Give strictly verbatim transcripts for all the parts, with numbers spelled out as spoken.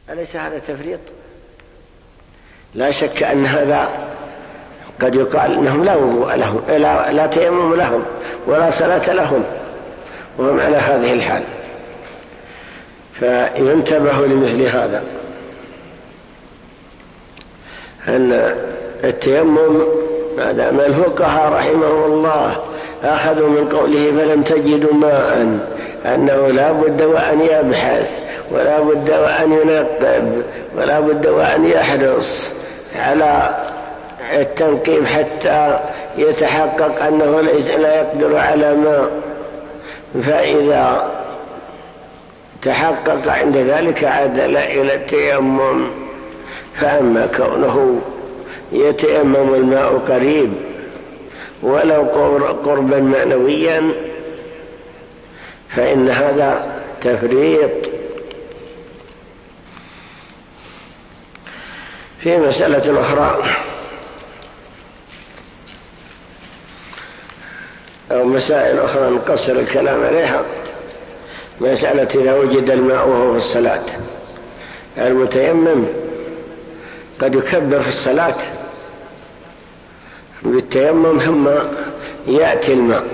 أليس هذا تفريط؟ لا شك أن هذا قد يقال إنهم لا وضوء لهم، لا, لا تيمم لهم ولا صلاة لهم وهم على هذه الحال، فينتبه لمثل هذا، أن التيمم ما دام الفقهاء رحمهم الله أخذوا من قوله فلم تجدوا ماء أنه لا بد وأن يبحث ولا بد وأن ينقب ولا بد وأن يحرص على التنقيب حتى يتحقق أنه ليس لا يقدر على ماء، فإذا تحقق عند ذلك عدل إلى التيمم. فأما كونه يتيمم الماء قريب ولو قربا معنويا فإن هذا تفريط. في مسألة أخرى أو مسائل أخرى نقصر الكلام عليها، مسألة إذا وجد الماء وهو في الصلاة، المتيمم قد يكبر في الصلاة بالتيمم ثم يأتي الماء،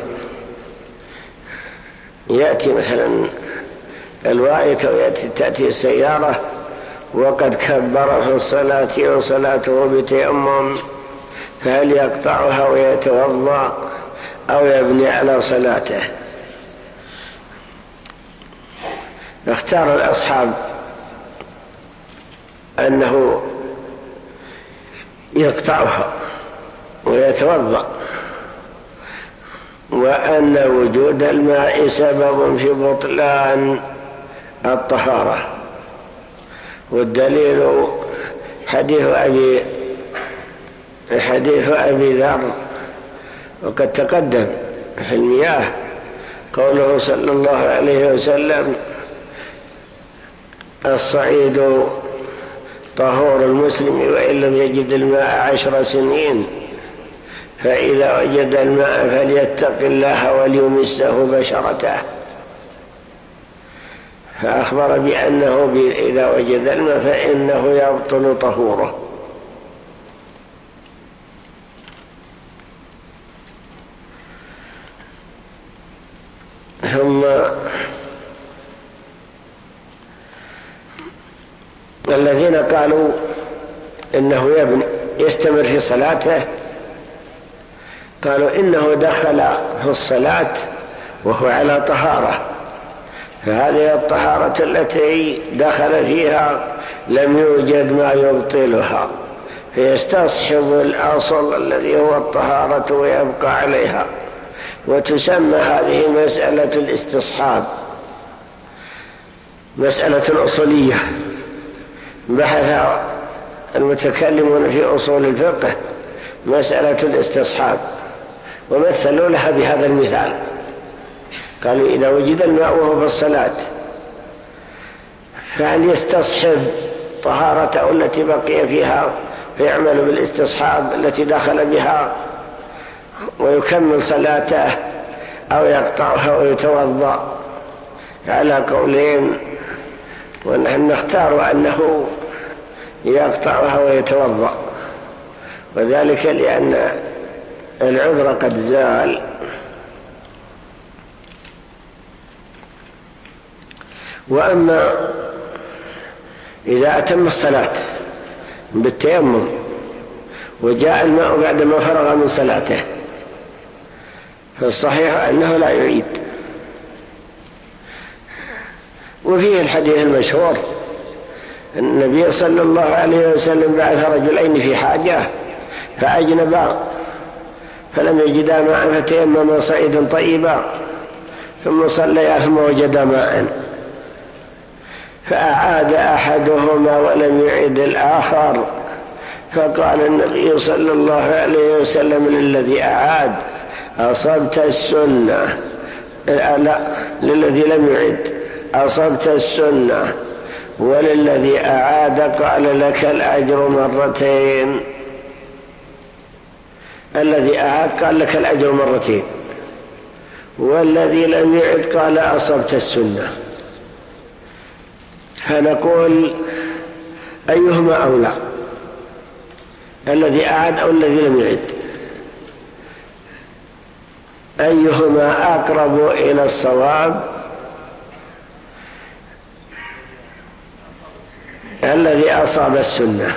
يأتي مثلا الواية أو يأتي تأتي السيارة وقد كبر في الصلاة وصلاته بتيمم، فهل يقطعها ويتوضأ أو يبني على صلاته؟ اختار الأصحاب أنه يقطعها ويتوضأ، وأن وجود الماء سبب في بطلان الطهارة، والدليل حديث أبي حديث أبي ذر وقد تقدم في المياه قوله صلى الله عليه وسلم الصعيد طهور المسلم وإن لم يجد الماء عشر سنين، فإذا وجد الماء فليتق الله وليمسه بشرته، فأخبر بأنه إذا وجد الماء فإنه يبطل طهوره. ثم الذين قالوا إنه يبني يستمر في صلاته قالوا إنه دخل في الصلاة وهو على طهارة، فهذه الطهارة التي دخل فيها لم يوجد ما يبطلها، فيستصحب الأصل الذي هو الطهارة ويبقى عليها، وتسمى هذه مسألة الاستصحاب، مسألة أصولية بحث المتكلمون في أصول الفقه مسألة الاستصحاب، ومثلوا لها بهذا المثال، قالوا إذا وجد الماء وهو في الصلاة فهل يستصحب طهارته التي بقي فيها فيعمل بالاستصحاب التي دخل بها ويكمل صلاته، أو يقطعها ويتوضأ؟ على قولين، ونحن نختار أنه يقطعها ويتوضأ، وذلك لأن العذر قد زال. وأما إذا أتم الصلاة بالتيمم وجاء الماء بعدما فرغ من صلاته فالصحيح أنه لا يعيد. وفيه الحديث المشهور النبي صلى الله عليه وسلم بعث رجلين في حاجة فأجنبا فلم يجدا ماء فتيمما صعيدا طيبا ثم صليا ثم وجدا ماء، فأعاد أحدهما ولم يعد الآخر، فقال النبي صلى الله عليه وسلم للذي أعاد أصبت السنة، لا للذي لم يعد أصبت السنة، وللذي أعاد قال لك الأجر مرتين. الذي أعاد قال لك الأجر مرتين، والذي لم يعد قال أصبت السنة. فنقول أيهما أولى، الذي أعد أو الذي لم يعد؟ أيهما أقرب إلى الصواب؟ الذي أصاب السنة،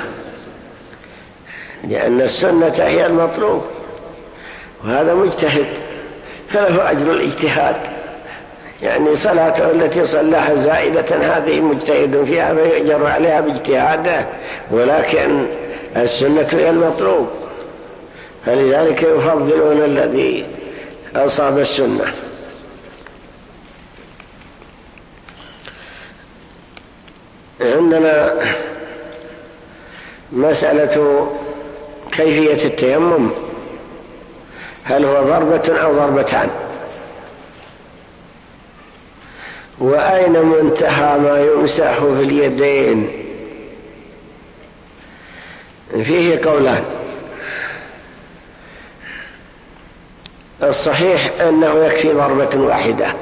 لأن السنة هي المطلوب، وهذا مجتهد فله أجر الاجتهاد، يعني صلاته التي صلاها زائدة هذه مجتهد فيها فيؤجر عليها باجتهاده، ولكن السنة هي المطلوب، فلذلك يفضلون الذي أصاب السنة. عندنا مسألة كيفية التيمم، هل هو ضربة أو ضربتان؟ وأين منتهى ما يمسح في اليدين؟ فيه قولان. الصحيح أنه يكفي ضربة واحدة،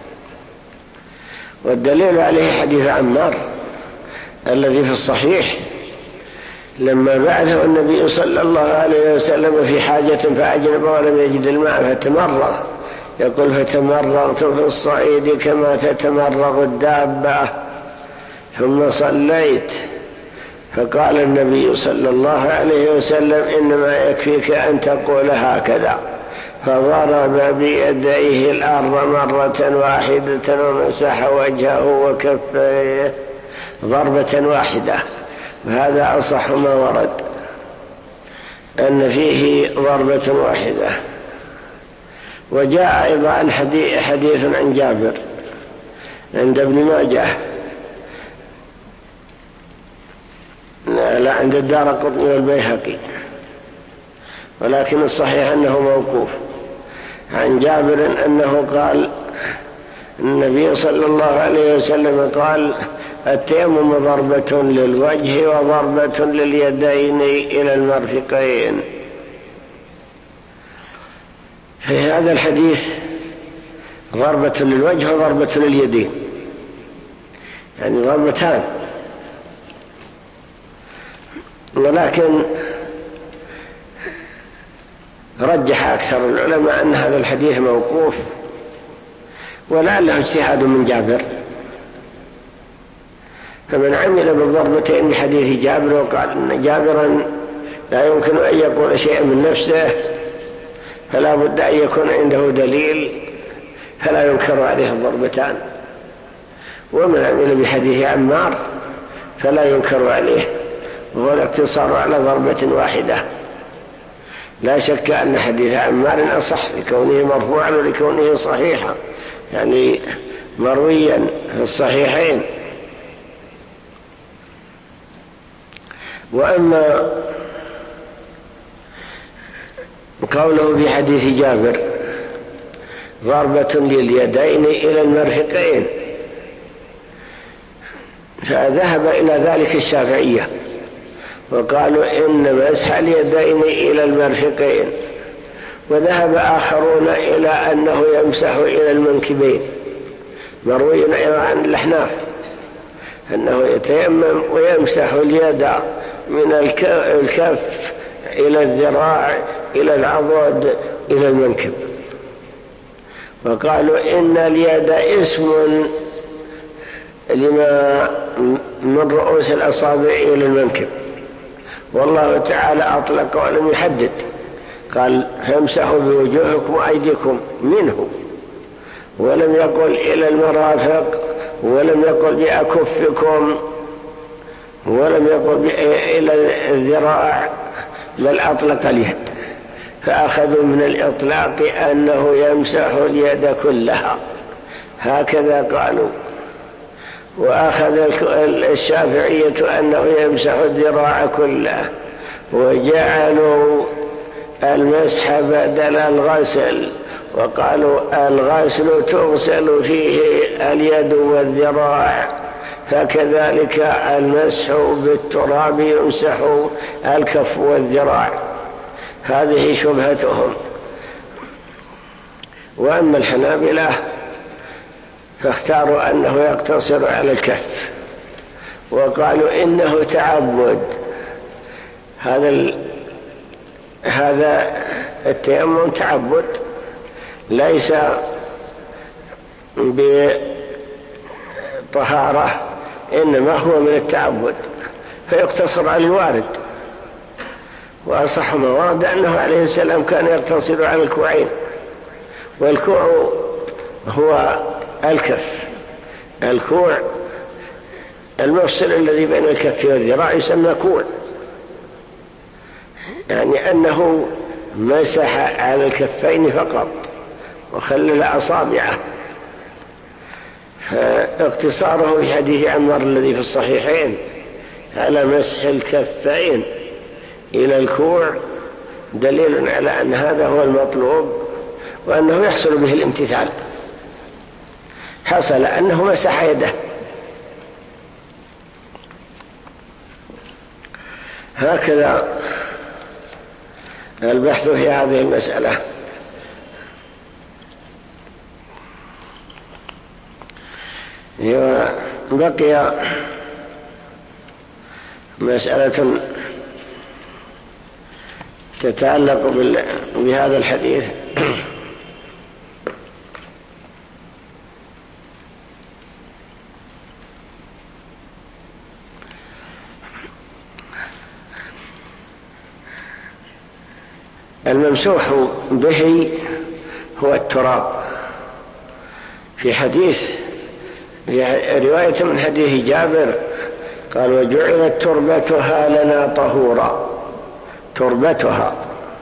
والدليل عليه حديث عمار الذي في الصحيح لما بعثه النبي صلى الله عليه وسلم في حاجة فأجنب ولم يجد الماء فتمرغ، يقول فتمرغت في الصعيد كما تتمرغ الدابة ثم صليت، فقال النبي صلى الله عليه وسلم إنما يكفيك أن تقول هكذا، فضرب بيديه الأرض مرة واحدة ومسح وجهه وكفيه ضربة واحدة، وهذا أصح ما ورد أن فيه ضربة واحدة. وجاء أيضا حديث عن جابر عند ابن ماجه، لا عند الدارقطني والبيهقي، ولكن الصحيح أنه موقوف عن جابر أنه قال النبي صلى الله عليه وسلم قال التيمم ضربة للوجه وضربة لليدين إلى المرفقين. في هذا الحديث ضربة للوجه وضربة لليدين، يعني ضربتان، ولكن رجح أكثر العلماء أن هذا الحديث موقوف، ولعله اجتهاد من جابر، فمن عمل بالضربتين بحديث جابر وقال أن جابرا لا يمكن أن يقول شيئا من نفسه فلا بد أن يكون عنده دليل فلا ينكر عليه الضربتان، ومن عمل بحديث عمار فلا ينكر عليه، وهو الاقتصار على ضربة واحدة. لا شك أن حديث عمار أصح لكونه مرفوعا ولكونه صحيحا، يعني مرويا في الصحيحين. وأما قوله في حديث جابر ضربة لليدين إلى المرفقين، فذهب إلى ذلك الشافعية وقالوا إن مسح اليدين إلى المرفقين، وذهب آخرون إلى أنه يمسح إلى المنكبين، مروي أيضا عن الأحناف أنه يتيمم ويمسح اليد من الكف إلى الذراع إلى العضد إلى المنكب، وقالوا إن اليد اسم لما من رؤوس الأصابع إلى المنكب، والله تعالى أطلق ولم يحدد، قال فامسحوا بوجوهكم وأيديكم منه، ولم يقل إلى المرافق، ولم يقل بأكفكم، ولم يقل إلى الذراع، بل أطلق اليد، فأخذوا من الإطلاق أنه يمسح اليد كلها، هكذا قالوا. وأخذ الشافعية أنه يمسح الذراع كله، وجعلوا المسح بدل الغسل، وقالوا الغسل تغسل فيه اليد والذراع، فكذلك المسح بالتراب يمسح الكف والذراع. هذه شبهتهم. وأما الحنابلة فاختاروا أنه يقتصر على الكف، وقالوا إنه تعبد. هذا ال... هذا التيمم تعبد ليس بطهارة، إنما هو من التعبد، فيقتصر على الوارد. وأصح ما ورد أنه عليه السلام كان يقتصر على الكوعين، والكوع هو الكف. الكوع المفصل الذي بين الكف والذراع يسمى كوع، يعني أنه مسح على الكفين فقط وخلل أصابعه. فاقتصاره في حديث عمار الذي في الصحيحين على مسح الكفين إلى الكوع دليل على أن هذا هو المطلوب، وأنه يحصل به الامتثال. حصل أنه مسح يده. هكذا البحث في هذه المسألة. بقي مسألة تتعلق بهذا الحديث. الممسوح به هو التراب. في حديث رواية من حديث جابر قال: وجعلت تربتها لنا طهورا. تربتها،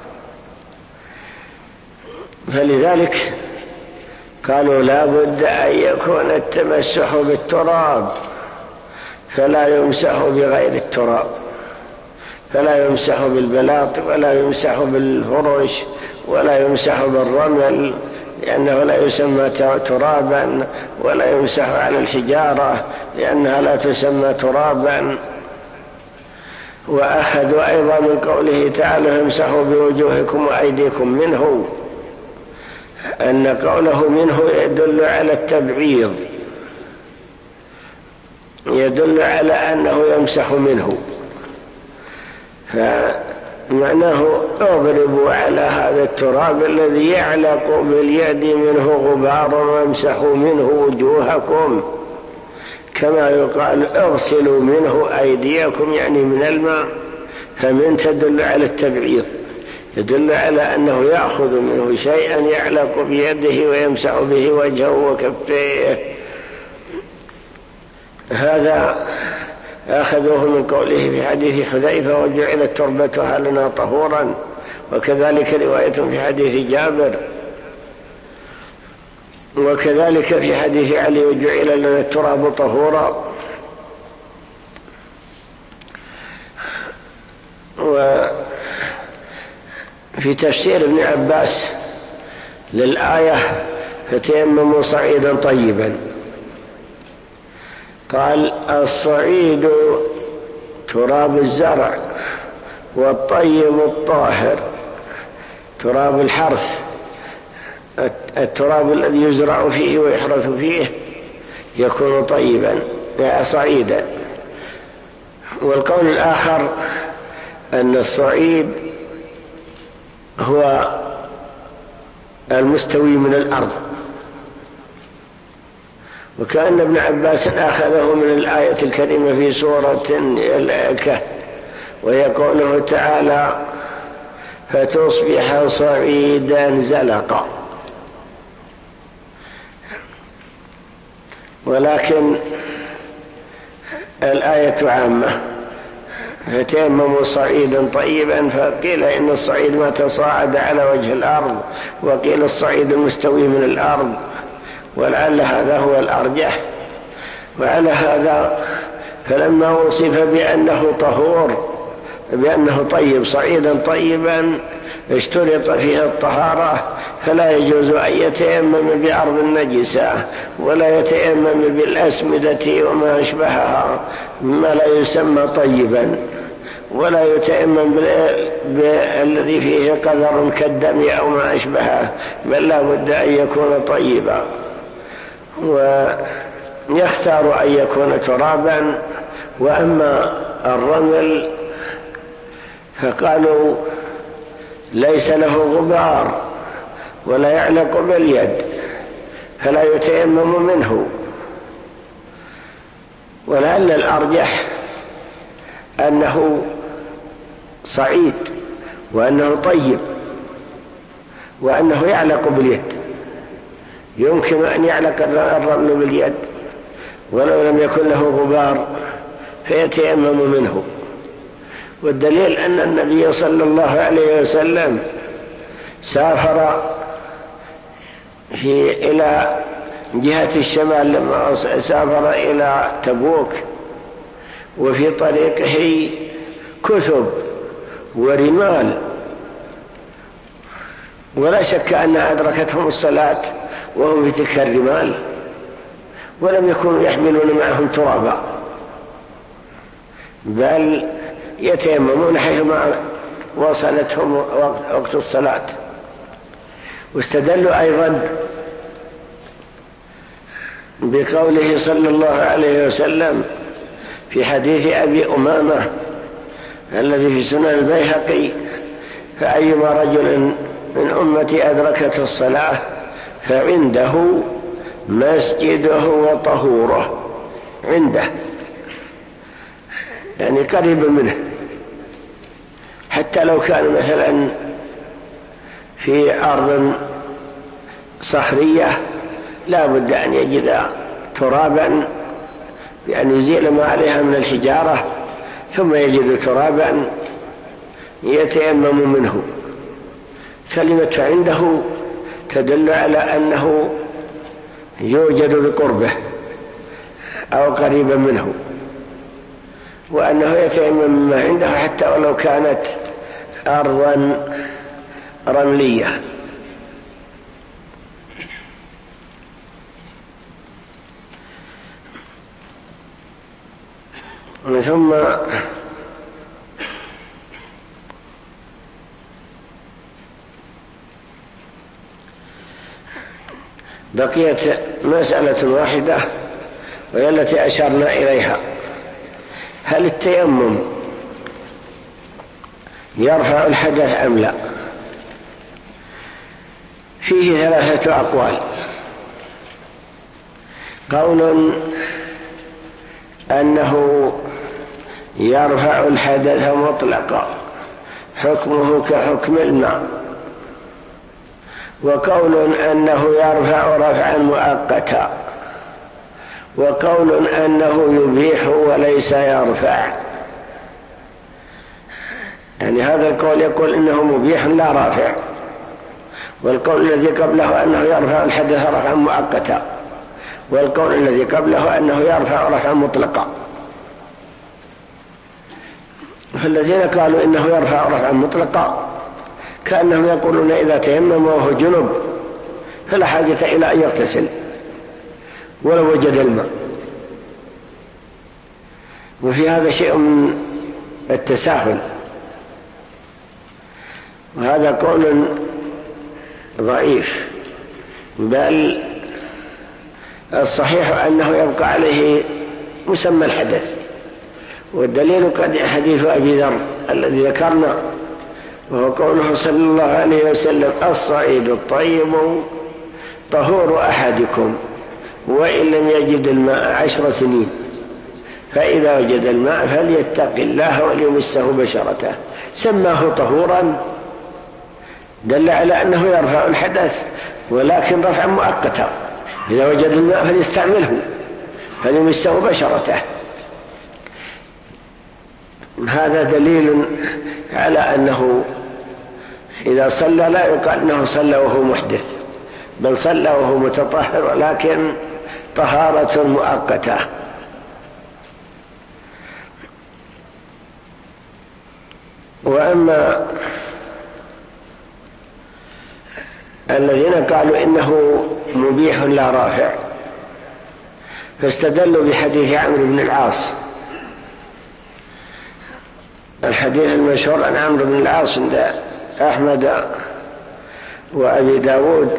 فلذلك قالوا لا بد أن يكون التمسح بالتراب، فلا يمسح بغير التراب، فلا يمسح بالبلاط ولا يمسح بالفرش ولا يمسح بالرمل، لأنه لا يسمى ترابا، ولا يمسح على الحجارة لأنها لا تسمى ترابا. وأخذوا أيضا من قوله تعالى: امسحوا بوجوهكم وأيديكم منه، أن قوله منه يدل على التبعيض، يدل على أنه يمسح منه. فمعناه اضربوا على هذا التراب الذي يعلق باليد منه غبار وامسحوا منه وجوهكم، كما يقال اغسلوا منه أيديكم، يعني من الماء. فمن تدل على التبعيض، يدل على أنه يأخذ منه شيئا يعلق بيده ويمسح به وجهه وكفيه. هذا أخذوه من قوله في حديث حذيفة: وجعلت تربتها لنا طهورا. وكذلك رواية في حديث جابر، وكذلك في حديث علي: وجعل لنا التراب طهورا. وفي تفسير ابن عباس للآية: فتيمموا صعيدا طيبا، قال: الصعيد تراب الزرع، والطيب الطاهر. تراب الحرث، التراب الذي يزرع فيه ويحرث فيه يكون طيبا صعيدا. والقول الآخر أن الصعيد هو المستوي من الأرض. وكأن ابن عباس أخذه من الآية الكريمة في سورة الكهف، وهي قوله تعالى: فتصبح صعيدا زلقا. ولكن الآية عامة: فتيمموا صعيدا طيبا، فقيل إن الصعيد ما تصاعد على وجه الأرض، وقيل الصعيد المستوي من الأرض، ولعل هذا هو الأرجح. وعلى هذا فلما وصف بأنه طهور، بأنه طيب صعيدا طيبا، اشترط فيها الطهارة، فلا يجوز أن يتيمم بأرض النجسة، ولا يتيمم بالأسمدة وما أشبهها مما لا يسمى طيبا، ولا يتيمم بالذي فيه قذر كالدم أو ما أشبهه، بل لا بد أن يكون طيبا. ويختار أن يكون ترابا، وأما الرمل فقالوا ليس له غبار ولا يعلق باليد فلا يتيمم منه، ولعل الأرجح أنه صعيد وأنه طيب وأنه يعلق باليد، يمكن أن يعلق الرمل باليد ولو لم يكن له غبار فيتيمم منه. والدليل أن النبي صلى الله عليه وسلم سافر في إلى جهة الشمال لما سافر إلى تبوك، وفي طريقه كثب ورمال، ولا شك أنها أدركتهم الصلاة وهم في تلك الرمال، ولم يكونوا يحملون معهم ترابا، بل يتيممون حيثما وصلتهم وقت الصلاة. واستدلوا أيضا بقوله صلى الله عليه وسلم في حديث أبي أمامة الذي في سنن البيهقي: فأيما رجل من أمتي أدركته الصلاة فعنده مسجده وطهوره، عنده يعني قريب منه، حتى لو كان مثلا في أرض صخرية لا بد أن يجد ترابا بأن يزيل ما عليها من الحجارة، ثم يجد ترابا يتيمم منه. كلمة عنده تدل على أنه يوجد بقربه أو قريبا منه، وأنه يتيمم ما عنده حتى ولو كانت أرضا رملية. ثم بقيت مسألة واحدة وهي التي أشرنا إليها: هل التيمم يرفع الحدث أم لا؟ فيه ثلاثة أقوال. قول أنه يرفع الحدث مطلقا حكمه كحكم الماء، وقول أنه يرفع رفعا مؤقتا، وقول أنه يبيح وليس يرفع. يعني هذا القول يقول إنه مبيح لا رافع، والقول الذي قبله أنه يرفع الحدث رفعا مؤقتا، والقول الذي قبله أنه يرفع رفعا مطلقا. فالذين قالوا إنه يرفع رفعا مطلقا كأنهم يقولون إذا تيمم وهو جنب فلا حاجة إلى أن يغتسل ولو وجد الماء، وفي هذا شيء من التساهل، وهذا قول ضعيف، بل الصحيح أنه يبقى عليه مسمى الحدث. والدليل قد حديث أبي ذر الذي ذكرنا، وهو قوله صلى الله عليه وسلم: الصعيد الطيب طهور أحدكم وإن لم يجد الماء عشر سنين، فإذا وجد الماء فليتق الله وليمسه بشرته. سماه طهورا دل على أنه يرفع الحدث، ولكن رفعا مؤقتا، إذا وجد الماء فليستعمله فليمسه بشرته. هذا دليل على أنه إذا صلى لا يقال أنه صلى وهو محدث، بل صلى وهو متطهر، ولكن طهارة مؤقتة. وأما الذين قالوا إنه مبيح لا رافع فاستدلوا بحديث عمرو بن العاص، الحديث المشهور عن عمرو بن العاص عند أحمد وأبي داود،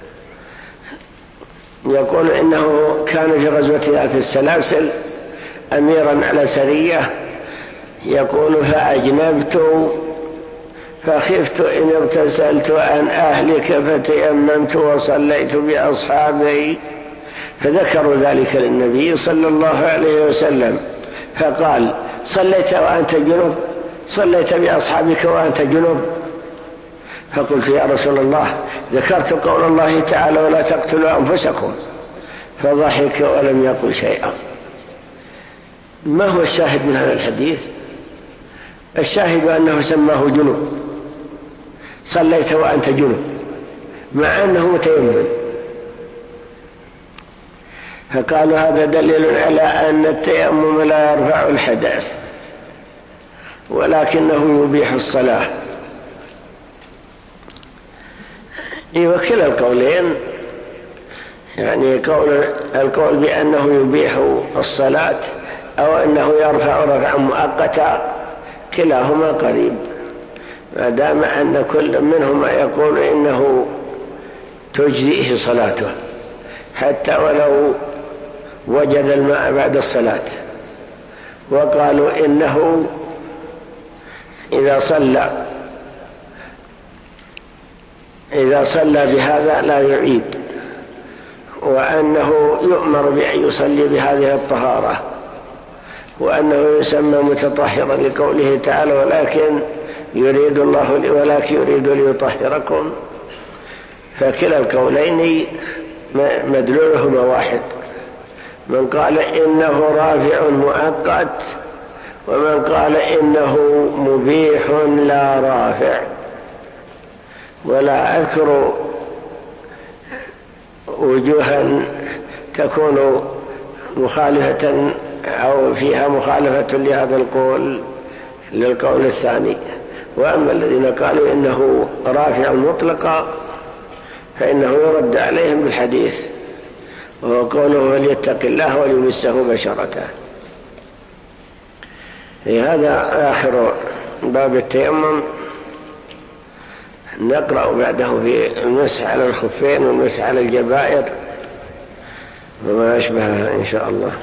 يقول إنه كان في غزوة ذات السلاسل أميرا على سرية يقول فأجنبت فخفت إن اغتسلت عن أهلك فتيممت وصليت بأصحابي، فذكروا ذلك للنبي صلى الله عليه وسلم فقال صليت وأنت جنب؟ صليت بأصحابك وأنت جنب؟ فقلت يا رسول الله ذكرت قول الله تعالى ولا تقتلوا أنفسكم، فضحك ولم يقل شيئا. ما هو الشاهد من هذا الحديث؟ الشاهد أنه سماه جنب، صليت وأنت جنب مع أنه متيمم، فقالوا هذا دليل على أن التيمم لا يرفع الحدث ولكنه يبيح الصلاة. وكلا القولين يعني قول القول بأنه يبيح الصلاة أو أنه يرفع رفعا مؤقتا كلاهما قريب، ما دام أن كل منهما يقول إنه تجزئه صلاته حتى ولو وجد الماء بعد الصلاة، وقالوا إنه إذا صلى إذا صلى بهذا لا يعيد، وأنه يؤمر بأن يصلي بهذه الطهارة، وأنه يسمى متطهرا لقوله تعالى ولكن يريد الله ولكن يريد ليطهركم. فكلا القولين مدلولهما واحد، من قال إنه رافع مؤقت ومن قال إنه مبيح لا رافع. ولا أذكر وجوها تكون مخالفة أو فيها مخالفة لهذا القول للقول الثاني. وأما الذين قالوا إنه رافع مطلقا فإنه يرد عليهم بالحديث، وهو قوله وليتق الله وليمسه بشرته. هذا آخر باب التيمم. نقرأ بعده في المسح على الخفين والمسح على الجبائر وما أشبهها إن شاء الله.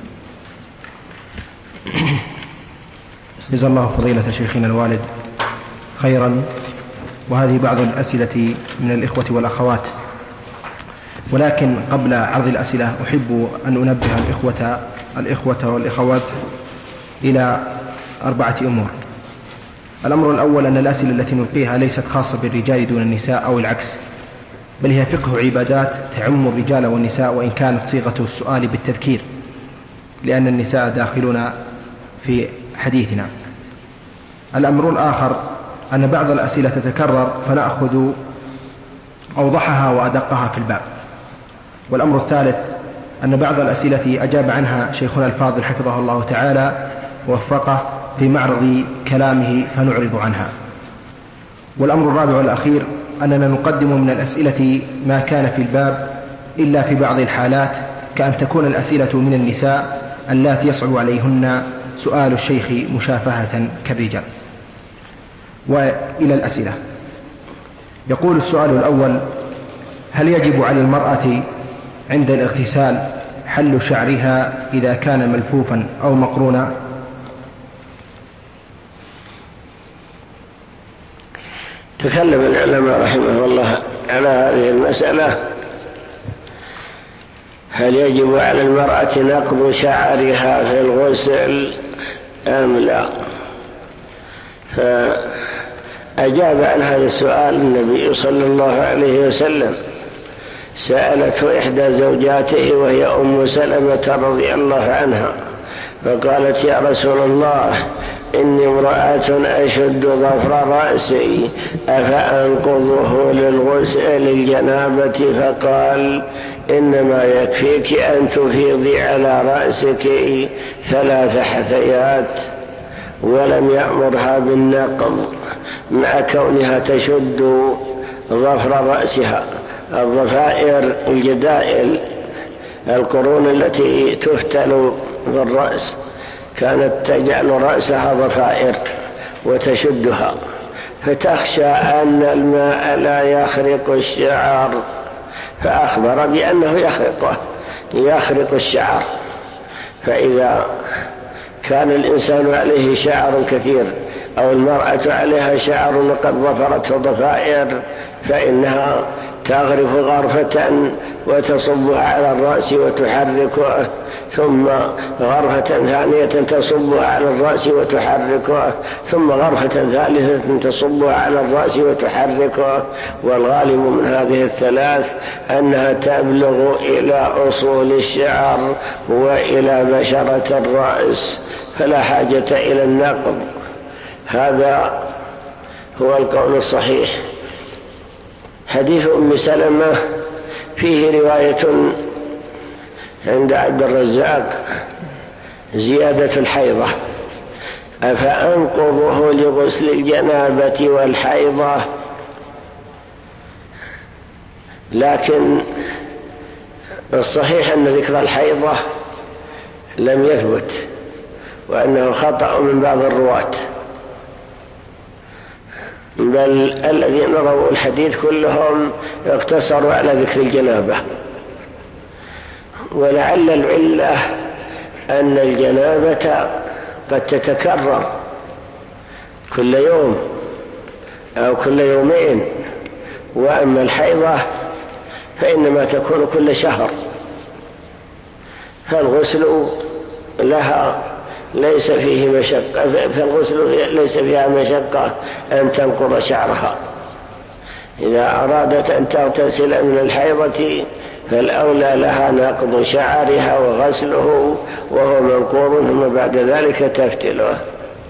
جزا الله فضيلة شيخنا الوالد خيرا. وهذه بعض الأسئلة من الإخوة والأخوات، ولكن قبل عرض الأسئلة أحب أن أنبه الإخوة, الإخوة والإخوات إلى أربعة أمور. الأمر الأول أن الأسئلة التي نلقيها ليست خاصة بالرجال دون النساء أو العكس، بل هي فقه عبادات تعم الرجال والنساء، وإن كانت صيغة السؤال بالتذكير لأن النساء داخلون في حديثنا. الأمر الآخر أن بعض الأسئلة تتكرر فنأخذ أوضحها وأدقها في الباب. والأمر الثالث أن بعض الأسئلة أجاب عنها شيخنا الفاضل حفظه الله تعالى ووفقه في معرض كلامه فنعرض عنها. والأمر الرابع والأخير أننا نقدم من الأسئلة ما كان في الباب إلا في بعض الحالات، كأن تكون الأسئلة من النساء اللاتي يصعب عليهن سؤال الشيخ مشافهة كالرجال. وإلى الأسئلة. يقول السؤال الأول: هل يجب على المرأة عند الاغتسال حل شعرها إذا كان ملفوفا أو مقرونا؟ تكلم العلماء رحمه الله على هذه المسألة، هل يجب على المرأة نقض شعرها في الغسل أم لا؟ فأجاب عن هذا السؤال النبي صلى الله عليه وسلم. سألته إحدى زوجاته وهي أم سلمة رضي الله عنها فقالت: يا رسول الله، إني امرأة أشد ظفر رأسي أفأنقضه للغسل للجنابة؟ فقال: إنما يكفيك أن تفيضي على رأسك ثلاث حثيات، ولم يأمرها بالنقض مع كونها تشد ظفر رأسها. الضفائر الجدائل القرون التي تفتل في الرأس كانت تجعل رأسها ضفائر وتشدها، فتخشى أن الماء لا يخرق الشعر، فأخبر بأنه يخرقه يخرق الشعر. فإذا كان الإنسان عليه شعر كثير أو المرأة عليها شعر وقد ظفرته ضفائر فإنها تغرف غرفة وتصبها على الرأس وتحركه، ثم غرفة ثانية تصبها على الرأس وتحركه، ثم غرفة ثالثة تصبها على الرأس وتحركه. والغالب من هذه الثلاث أنها تبلغ إلى أصول الشعر وإلى بشرة الرأس، فلا حاجة إلى النقض. هذا هو القول الصحيح. حديث أم سلمة فيه رواية عند عبد الرزاق زيادة الحيضة: أفأنقضه لغسل الجنابة والحيضة؟ لكن الصحيح أن ذكر الحيضة لم يثبت، وأنه خطأ من بعض الرواة، بل الذين رووا الحديث كلهم اقتصروا على ذكر الجنابة. ولعل العلة أن الجنابة قد تتكرر كل يوم أو كل يومين، وأما الحيضة فإنما تكون كل شهر، فالغسل لها ليس فيه مشقة فالغسل ليس فيها مشقة أن تنقض شعرها. إذا أرادت أن تغتسل من الحيضة فالأولى لها نقض شعرها وغسله وهو منقوض، ثم بعد ذلك تفتله.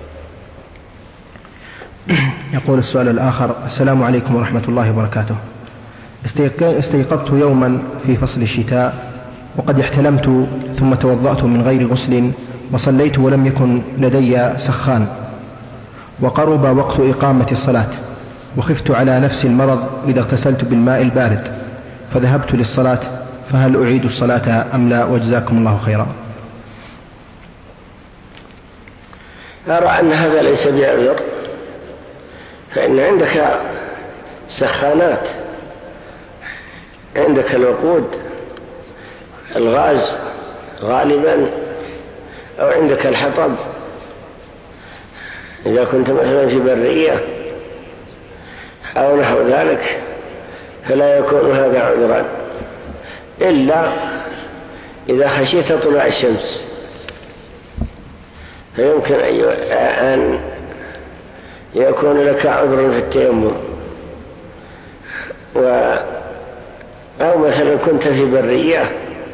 يقول السؤال الآخر: السلام عليكم ورحمة الله وبركاته. استيقظت يوما في فصل الشتاء وقد احتلمت، ثم توضأت من غير غسل وصليت ولم يكن لدي سخان، وقرب وقت إقامة الصلاة، وخفت على نفس المرض إذا اغتسلت بالماء البارد فذهبت للصلاة، فهل أعيد الصلاة أم لا؟ وجزاكم الله خيرا. أرى أن هذا ليس بعذر، فإن عندك سخانات، عندك الوقود الغاز غالبا، أو عندك الحطب إذا كنت مثلا في برية أو نحو ذلك، فلا يكون هذا عذرا، إلا إذا خشيت طلوع الشمس فيمكن أن يكون لك عذر في التيمم. و أو مثلا كنت في برية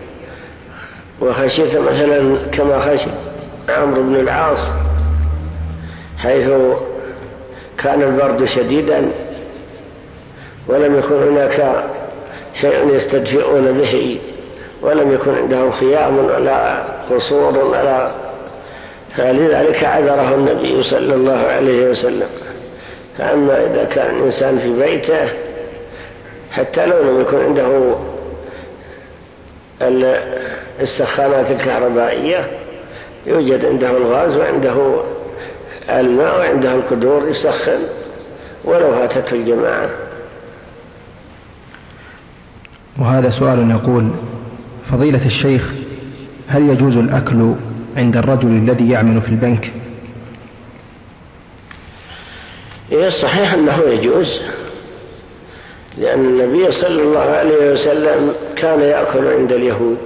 وخشيت مثلا كما خشي عمرو بن العاص، حيث كان البرد شديدا ولم يكن هناك شيء يستدفئون به، ولم يكن عندهم خيام ولا قصور ولا، فلذلك عذره النبي صلى الله عليه وسلم. فأما إذا كان الإنسان في بيته حتى لو لم يكن عنده السخانات الكهربائية، يوجد عنده الغاز وعنده الماء وعنده القدور يسخن ولو فاتته الجماعة. وهذا سؤال يقول: فضيلة الشيخ، هل يجوز الأكل عند الرجل الذي يعمل في البنك؟ إيه الصحيح أنه يجوز، لأن النبي صلى الله عليه وسلم كان يأكل عند اليهود،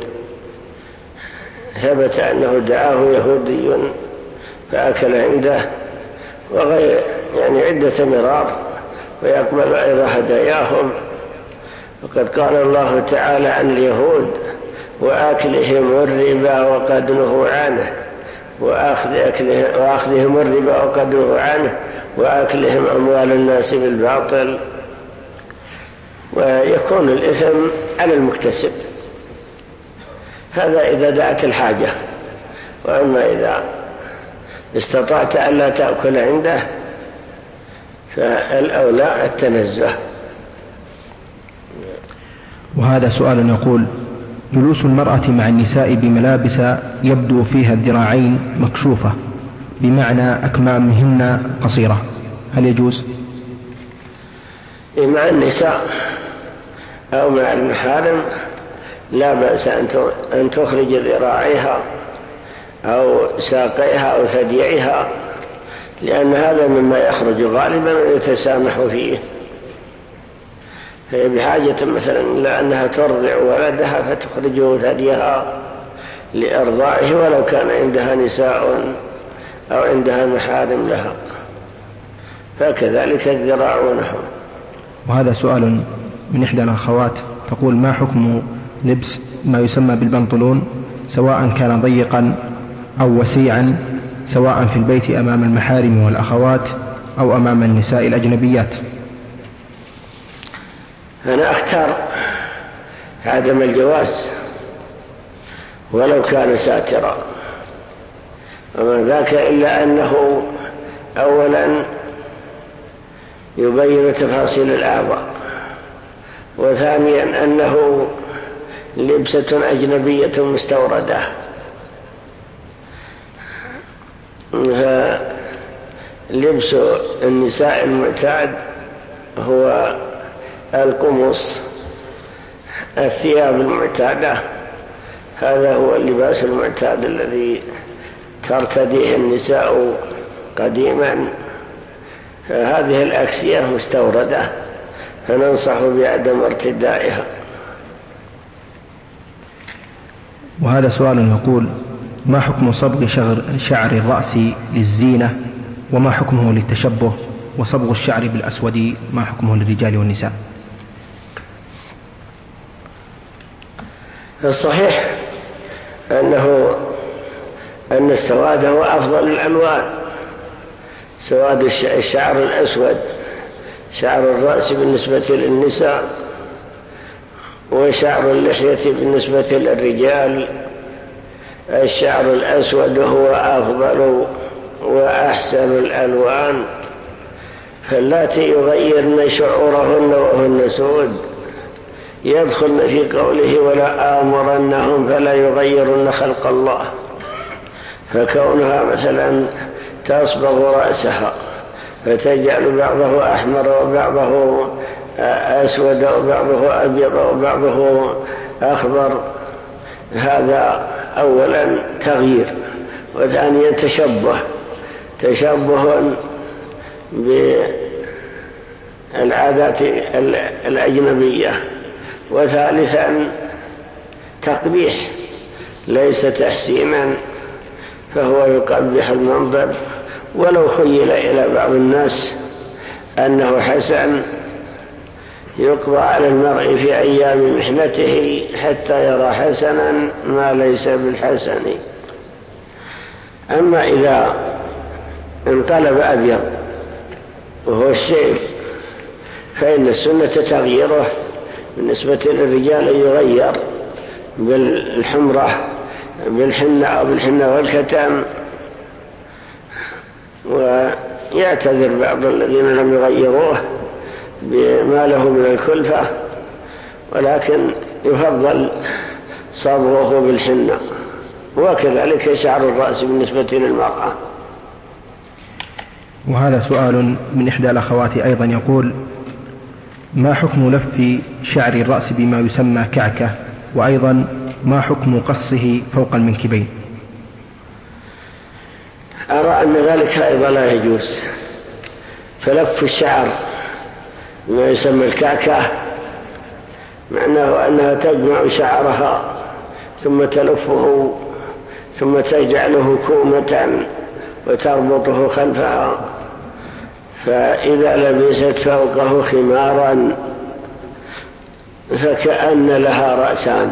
ثبت أنه دعاه يهودي فأكل عنده، وغير يعني عدة مرار، ويقبل أيضا هداياهم. وقد قال الله تعالى عن اليهود: وآكلهم الربا وقد نهوا عنه، وآخذهم الربا وقد نهوا عنه، وآكلهم أموال الناس بالباطل. ويكون الإثم على المكتسب، هذا إذا دعت الحاجة. وأما إذا استطعت ألا تأكل عنده فالأولى التنزه. وهذا سؤال يقول: جلوس المرأة مع النساء بملابس يبدو فيها الذراعين مكشوفة، بمعنى أكمامهن قصيرة، هل يجوز؟ مع النساء أو مع المحارم لا بأس أن تخرج ذراعيها أو ساقيها أو ثدييها، لأن هذا مما يخرج غالبا ويتسامح فيه، فهي بحاجة مثلا إلى أنها ترضع ولدها فتخرجه ثديها لإرضاعه ولو كان عندها نساء أو عندها محارم لها، فكذلك الذراع ونحو. وهذا سؤال من إحدى الأخوات تقول: ما حكم لبس ما يسمى بالبنطلون سواء كان ضيقا أو وسيعا، سواء في البيت أمام المحارم والأخوات أو أمام النساء الأجنبيات؟ أنا أختار عدم الجواز ولو كان ساترا، وما ذاك إلا أنه أولا يبين تفاصيل الأعضاء، وثانيا أنه لبسة أجنبية مستوردة، لبس النساء المعتاد هو القمص، الثياب المعتادة، هذا هو اللباس المعتاد الذي ترتديه النساء قديما. هذه الأكسية مستوردة فننصح بعدم ارتدائها. وهذا سؤال يقول: ما حكم صبغ شعر الرأس للزينة، وما حكمه للتشبه؟ وصبغ الشعر بالأسود ما حكمه للرجال والنساء؟ الصحيح أنه أن السواد هو أفضل الألوان، سواد الشعر الأسود شعر الرأس بالنسبة للنساء، وشعر اللحية بالنسبة للرجال الشعر الأسود هو أفضل وأحسن الألوان، فاللاتي يغيرن شعورهن وهن سود يدخلن في قوله: ولا آمرنهم فلا يغيرن خلق الله. فكونها مثلا تصبغ رأسها فتجعل بعضه أحمر وبعضه أسود وبعضه أبيض وبعضه أخضر، هذا أولا تغيير، وثانيا تشبه تشبه بالعادات الأجنبية، وثالثا تقبيح ليس تحسينا، فهو يقبح المنظر، ولو خيل إلى بعض الناس أنه حسن يقضى على المرء في أيام محنته حتى يرى حسنا ما ليس بالحسن. أما إذا انقلب أبيض وهو الشيء فإن السنة تغييره، بالنسبة للرجال يغير بالحمرة بالحنة أو بالحنة والكتم، ويعتذر بعض الذين لم يغيروه بما له من الكلفة، ولكن يفضل صبغه بالحنة، وكذلك شعر الرأس بالنسبة للمرأة. وهذا سؤال من إحدى الأخوات أيضا يقول: ما حكم لف شعر الرأس بما يسمى كعكة؟ وأيضا ما حكم قصه فوق المنكبين؟ أرى أن ذلك أيضا لا يجوز، فلف الشعر ما يسمى الكعكة معناه أنها تجمع شعرها ثم تلفه ثم تجعله كومة وتربطه خلفها، فإذا لبست فوقه خمارا فكأن لها رأسان،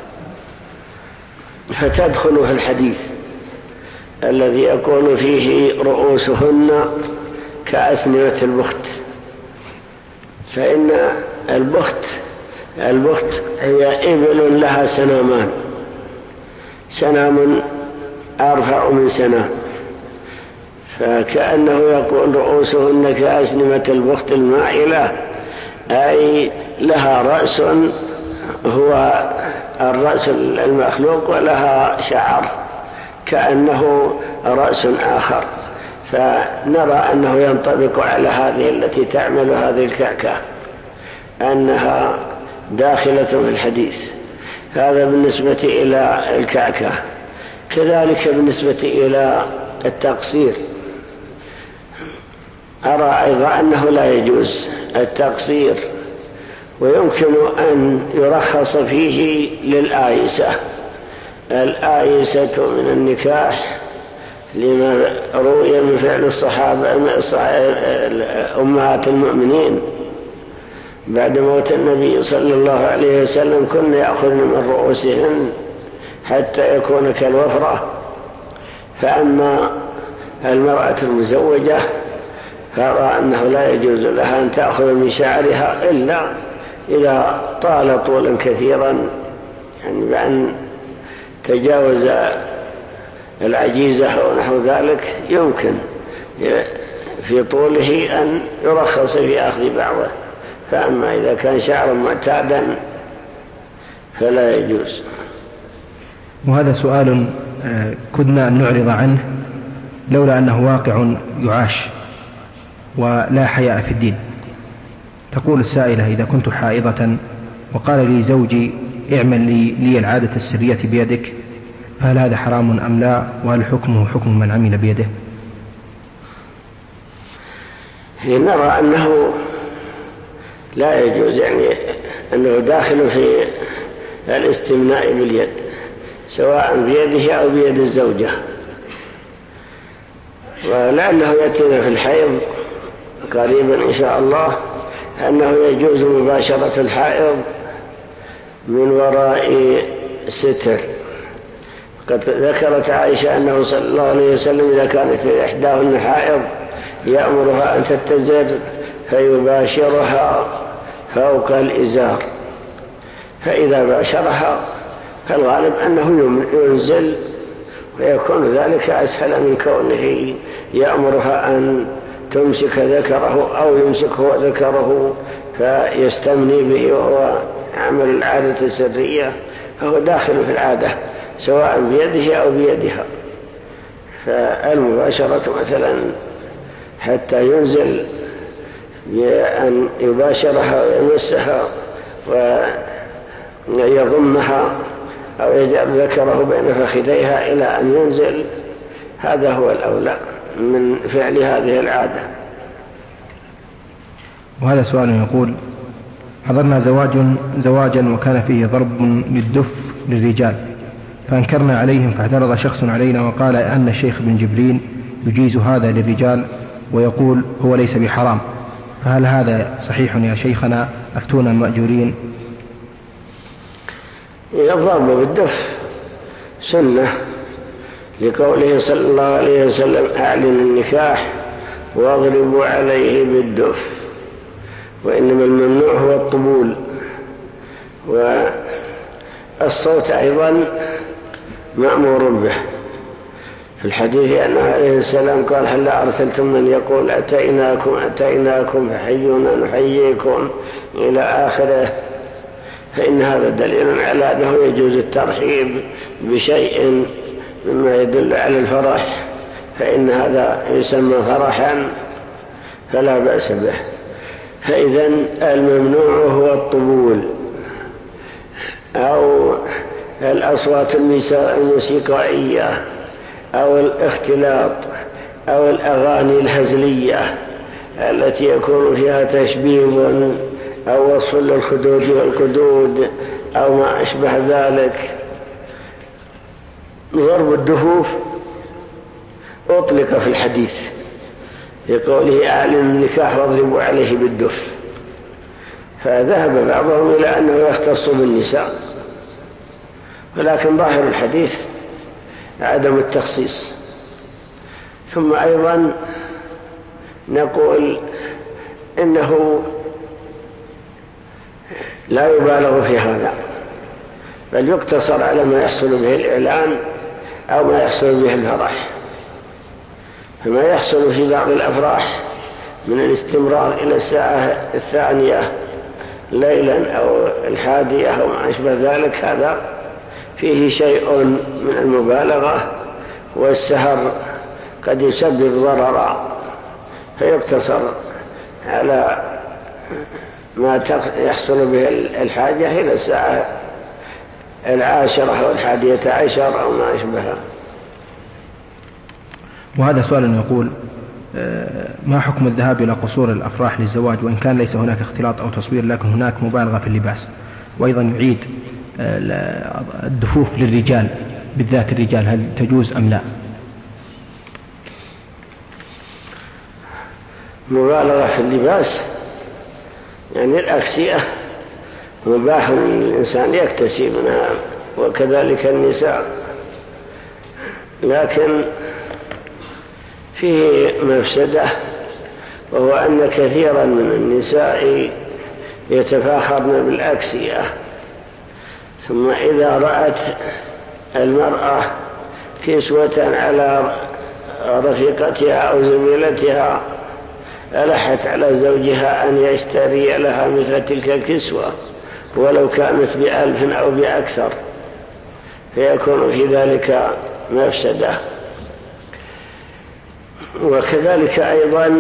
فتدخل في الحديث الذي يكون فيه رؤوسهن كأسنمة البخت. فإن البخت البخت هي إبل لها سنامان، سنام أرفع من سنام، فكأنه يقول رؤوسهن كأسنمة البخت المائلة، أي لها رأس هو الرأس المخلوق ولها شعر كأنه رأس آخر، فنرى أنه ينطبق على هذه التي تعمل هذه الكعكة أنها داخلة في الحديث. هذا بالنسبة إلى الكعكة. كذلك بالنسبة إلى التقصير أرى أيضا أنه لا يجوز التقصير، ويمكن أن يرخص فيه للآيسة. الآيسة من النكاح لما روي من فعل الصحابة أمهات المؤمنين بعد موت النبي صلى الله عليه وسلم كن يأخذن من رؤوسهن حتى يكون كالوفرة. فأما المرأة المزوجة فرأى أنه لا يجوز لها أن تأخذ من شعرها إلا إذا طال طولا كثيرا، يعني بأن تجاوز العجيزة أو نحو ذلك يمكن في طوله أن يرخص في أخذ بعضه. فأما إذا كان شعرا معتادا فلا يجوز. وهذا سؤال كدنا أن نعرض عنه لولا أنه واقع يعاش ولا حياء في الدين. تقول السائلة: إذا كنت حائضة وقال لي زوجي اعمل لي, لي العادة السرية بيدك، فهل هذا حرام أم لا؟ وهل حكمه حكم من عمل بيده؟ نرى أنه لا يجوز، يعني أنه داخل في الاستمناء باليد سواء بيده أو بيد الزوجة. ولعله يأتينا في الحيض قريبا إن شاء الله أنه يجوز مباشرة الحائض من وراء ستر. قد ذكرت عائشة أنه صلى الله عليه وسلم إذا كانت إحداهن حائض يأمرها أن تتزر فيباشرها فوق الإزار، فإذا باشرها فالغالب أنه ينزل، ويكون ذلك أسهل من كونه يأمرها أن تمسك ذكره أو يمسكه ذكره فيستمني به وهو عمل العادة السرية، فهو داخل في العادة سواء بيده أو بيدها. فالمباشرة مثلا حتى ينزل بأن يباشرها ويمسها ويضمها أو يجعل ذكره بين فخذيها إلى أن ينزل، هذا هو الأولى من فعل هذه العادة. وهذا سؤال يقول: حضرنا زواج زواجا وكان فيه ضرب للدف للرجال، فأنكرنا عليهم، فاعترض شخص علينا وقال أن الشيخ بن جبرين يجيز هذا للرجال ويقول هو ليس بحرام، فهل هذا صحيح يا شيخنا؟ أفتونا المأجورين. الضرب بالدف سنة لقوله صلى الله عليه وسلم: أعلن النكاح واضربوا عليه بالدف. وإنما الممنوع هو الطبول، والصوت أيضا مأمور به. في الحديث أنه عليه السلام قال: هل أرسلتم من يقول أتيناكم أتيناكم فحيونا نحييكم إلى آخره. فإن هذا دليل على أنه يجوز الترحيب بشيء مما يدل على الفرح، فإن هذا يسمى فرحا فلا بأس به. فإذا الممنوع هو الطبول أو الأصوات الموسيقائية أو الاختلاط أو الأغاني الهزلية التي يكون فيها تشبيب أو وصف للخدود والقدود أو ما أشبه ذلك. ضرب الدفوف أطلق في الحديث لقوله: أعلن النكاح واضربوا عليه بالدف، فذهب بعضهم إلى أنه يختص بالنساء، ولكن ظاهر الحديث عدم التخصيص. ثم أيضا نقول إنه لا يبالغ في هذا، بل يقتصر على ما يحصل به الإعلان أو ما يحصل به الفرح. فما يحصل في بعض الأفراح من الاستمرار إلى الساعة الثانية ليلا أو الحادية أو ما أشبه ذلك، هذا فيه شيء من المبالغة، والسهر قد يسبب ضررا، فيقتصر على ما يحصل به الحاجة إلى الساعة العاشرة أو الحادية عشر أو ما أشبهها. وهذا سؤال يقول: ما حكم الذهاب إلى قصور الأفراح للزواج وإن كان ليس هناك اختلاط أو تصوير لكن هناك مبالغة في اللباس؟ وأيضا يعيد الدفوف للرجال بالذات الرجال، هل تجوز أم لا؟ مبالغة في اللباس يعني الأكسية مباح للإنسان يكتسي منها وكذلك النساء، لكن فيه مفسدة، وهو أن كثيرا من النساء يتفاخرن بالأكسية، ثم إذا رأت المرأة كسوة على رفيقتها أو زميلتها ألحت على زوجها أن يشتري لها مثل تلك الكسوة ولو كانت بألف أو بأكثر، فيكون في ذلك مفسدة. وكذلك أيضا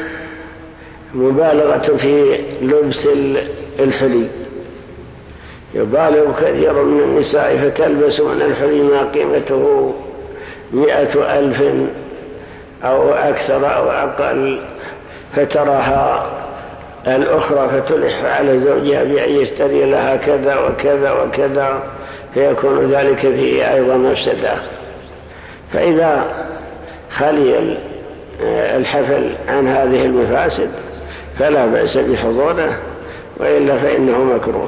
مبالغة في لبس الحلي، يبالغ كثير من النساء فتلبس من الحلي ما قيمته مئة ألف أو أكثر أو أقل، فتراها الأخرى فتلح على زوجها بأن يشتري لها كذا وكذا وكذا، فيكون ذلك فيه أيضا مفسدة. فإذا خلي الحفل عن هذه المفاسد فلا بأس بحضوره، وإلا فإنه مكروه.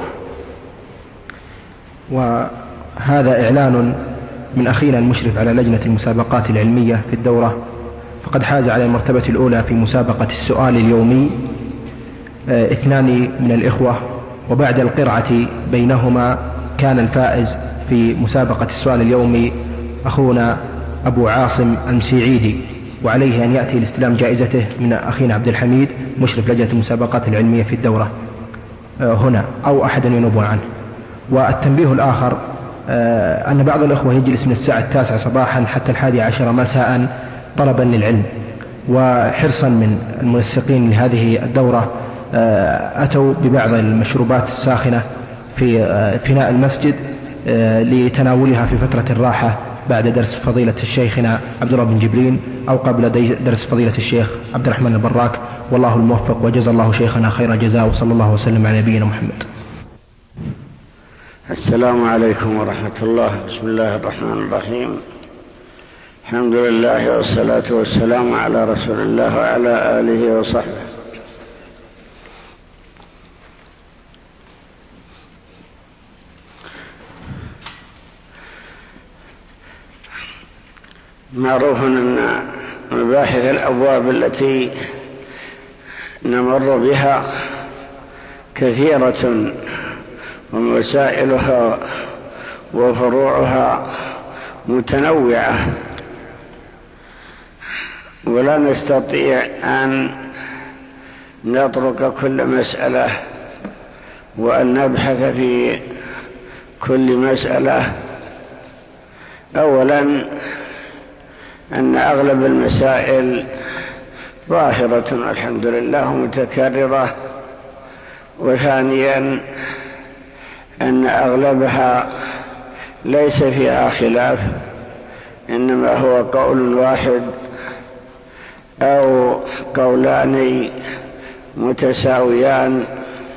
وهذا إعلان من أخينا المشرف على لجنة المسابقات العلمية في الدورة، فقد حاز على المرتبة الأولى في مسابقة السؤال اليومي اثنان من الإخوة، وبعد القرعة بينهما كان الفائز في مسابقة السؤال اليومي أخونا أبو عاصم المسيعيدي، وعليه أن يأتي لاستلام جائزته من أخينا عبد الحميد مشرف لجنة المسابقات العلمية في الدورة هنا أو أحد ينوب عنه. والتنبيه الآخر أن بعض الأخوة يجلس من الساعة التاسعة صباحا حتى الحادي عشر مساء طلبا للعلم، وحرصا من المنسقين لهذه الدورة أتوا ببعض المشروبات الساخنة في فناء المسجد لتناولها في فترة الراحة بعد درس فضيلة الشيخنا عبد الله بن جبرين أو قبل درس فضيلة الشيخ عبد الرحمن البراك، والله الموفق وجزا الله شيخنا خير جزاء، وصلى الله وسلم على نبينا محمد. السلام عليكم ورحمة الله. بسم الله الرحمن الرحيم، الحمد لله والصلاة والسلام على رسول الله وعلى آله وصحبه. معروف أن مباحث الأبواب التي نمر بها كثيرة، ومسائلها وفروعها متنوعة، ولا نستطيع أن نترك كل مسألة وأن نبحث في كل مسألة. أولا أن أغلب المسائل ظاهرة الحمد لله متكررة، وثانيا أن أغلبها ليس فيها خلاف، إنما هو قول واحد أو قولان متساويان.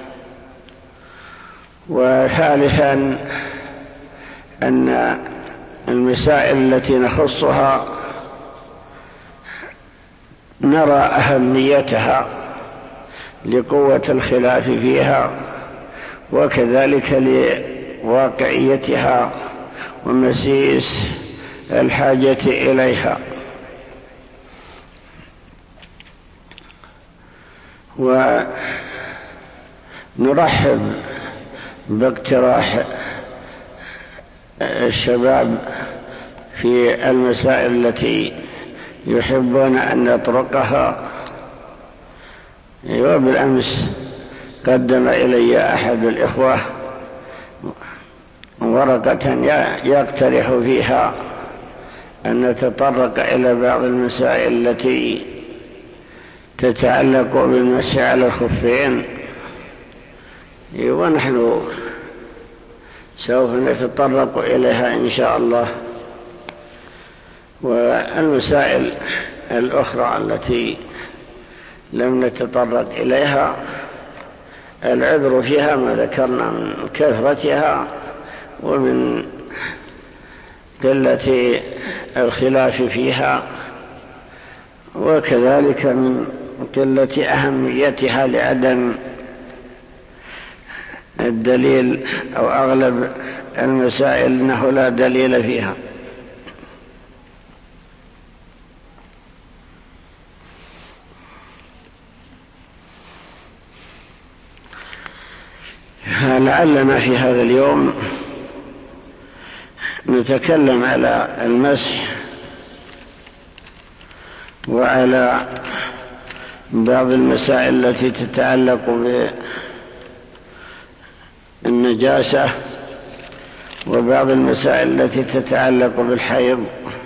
وثالثا أن المسائل التي نخصها نرى أهميتها لقوة الخلاف فيها، وكذلك لواقعيتها ومسيس الحاجة إليها. ونرحب باقتراح الشباب في المسائل التي يحبون أن نطرقها. وبالأمس قدم إلي أحد الإخوة ورقة يقترح فيها أن نتطرق إلى بعض المسائل التي تتعلق بالمسح على الخفين، ونحن سوف نتطرق إليها إن شاء الله. والمسائل الأخرى التي لم نتطرق إليها العذر فيها ما ذكرنا من كثرتها ومن قلة الخلاف فيها، وكذلك من قلة أهميتها لعدم الدليل أو أغلب المسائل أنه لا دليل فيها. لعلنا في هذا اليوم نتكلم على المسح وعلى بعض المسائل التي تتعلق بالنجاسة وبعض المسائل التي تتعلق بالحيض.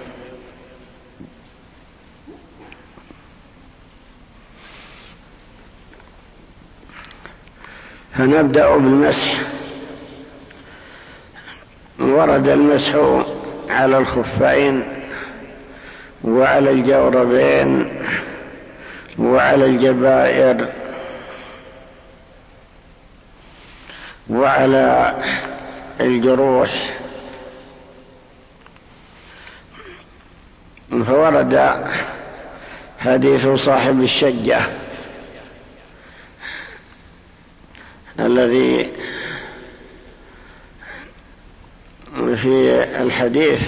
فنبدأ بالمسح. ورد المسح على الخفين وعلى الجوربين وعلى الجبائر وعلى الجروح. فورد حديث صاحب الشجة الذي في الحديث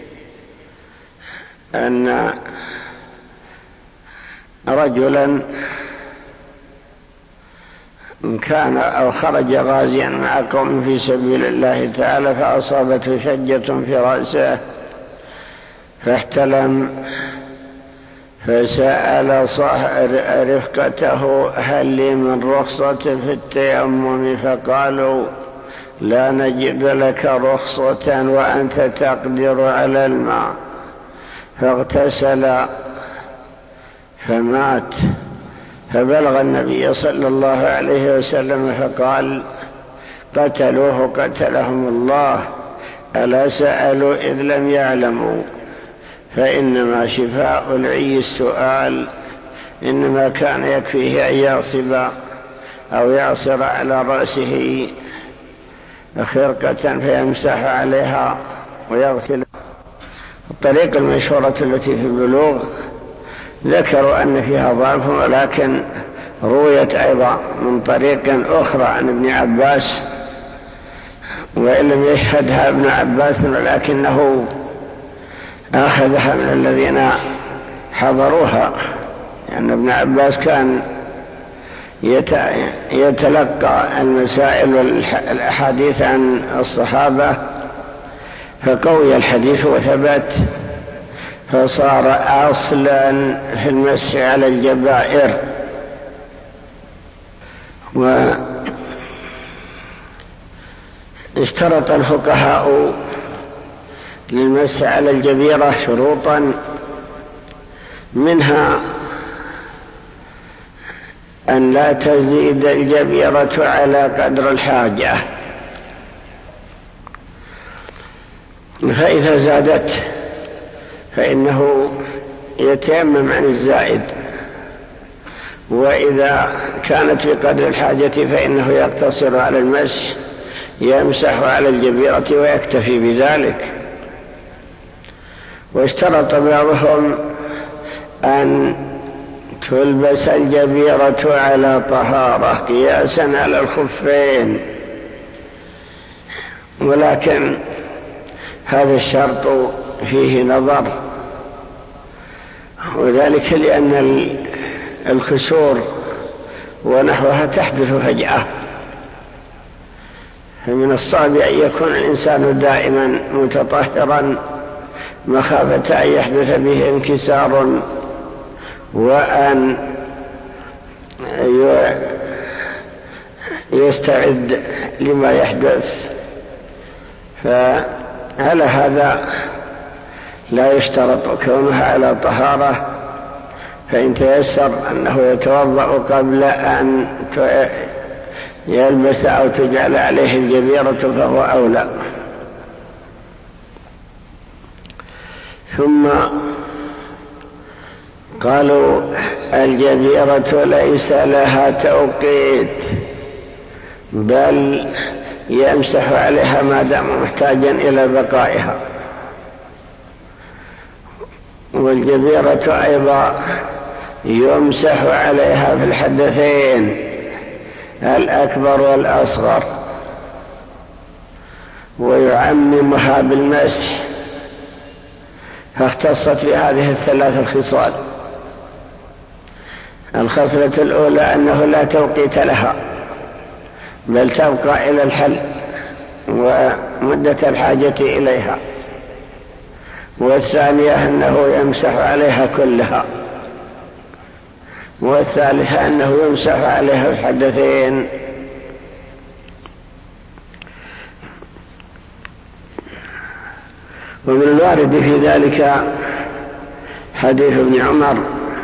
أن رجلا كان أو خرج غازيا مع قوم في سبيل الله تعالى فأصابته شجة في رأسه فاحتلم، فسأل رفقته هل لي من رخصة في التيمم؟ فقالوا لا نجد لك رخصة وأنت تقدر على الماء. فاغتسل فمات. فبلغ النبي صلى الله عليه وسلم فقال قتلوه قتلهم الله، ألا سألوا إذ لم يعلموا؟ فإنما شفاء العي السؤال، إنما كان يكفيه أن يعصب أو يعصر على رأسه خرقة فيمسح عليها ويغسل. الطريقة المشهورة التي في البلوغ ذكروا أن فيها ضعف، ولكن رويت أيضا من طريق أخرى عن ابن عباس، وإن لم يشهدها ابن عباس ولكنه أخذها من الذين حضروها، لأن يعني ابن عباس كان يتلقى المسائل والأحاديث عن الصحابة فقوي الحديث وثبت، فصار أصلا في المسح على الجبائر. واشترط الفقهاء للمسح على الجبيرة شروطا، منها أن لا تزيد الجبيرة على قدر الحاجة، فإذا زادت فإنه يتيمم عن الزائد، وإذا كانت بقدر الحاجة فإنه يقتصر على المسح، يمسح على الجبيرة ويكتفي بذلك. واشترط بعضهم أن تلبس الجبيرة على طهارة قياسا على الخفين، ولكن هذا الشرط فيه نظر، وذلك لأن الكسور ونحوها تحدث فجأة، فمن الصعب أن يكون الإنسان دائما متطهرا مخافة أن يحدث به انكسار وأن يستعد لما يحدث. فعلى هذا لا يشترط كونها على طهارة، فإن تيسر أنه يتوضأ قبل أن يلبس أو تجعل عليه الجبيرة فهو أولى. ثم قالوا الجبيرة ليس لها توقيت، بل يمسح عليها ما دام محتاجا إلى بقائها. والجبيرة أيضا يمسح عليها في الحدثين الأكبر والأصغر، ويعممها بالمسح، فاختصت بهذه الثلاث الخصال. الخصلة الأولى أنه لا توقيت لها، بل تبقى إلى الحل ومدة الحاجة إليها. والثانية أنه يمسح عليها كلها. والثالثة أنه يمسح عليها الحدثين. ومن الوارد في ذلك حديث ابن عمر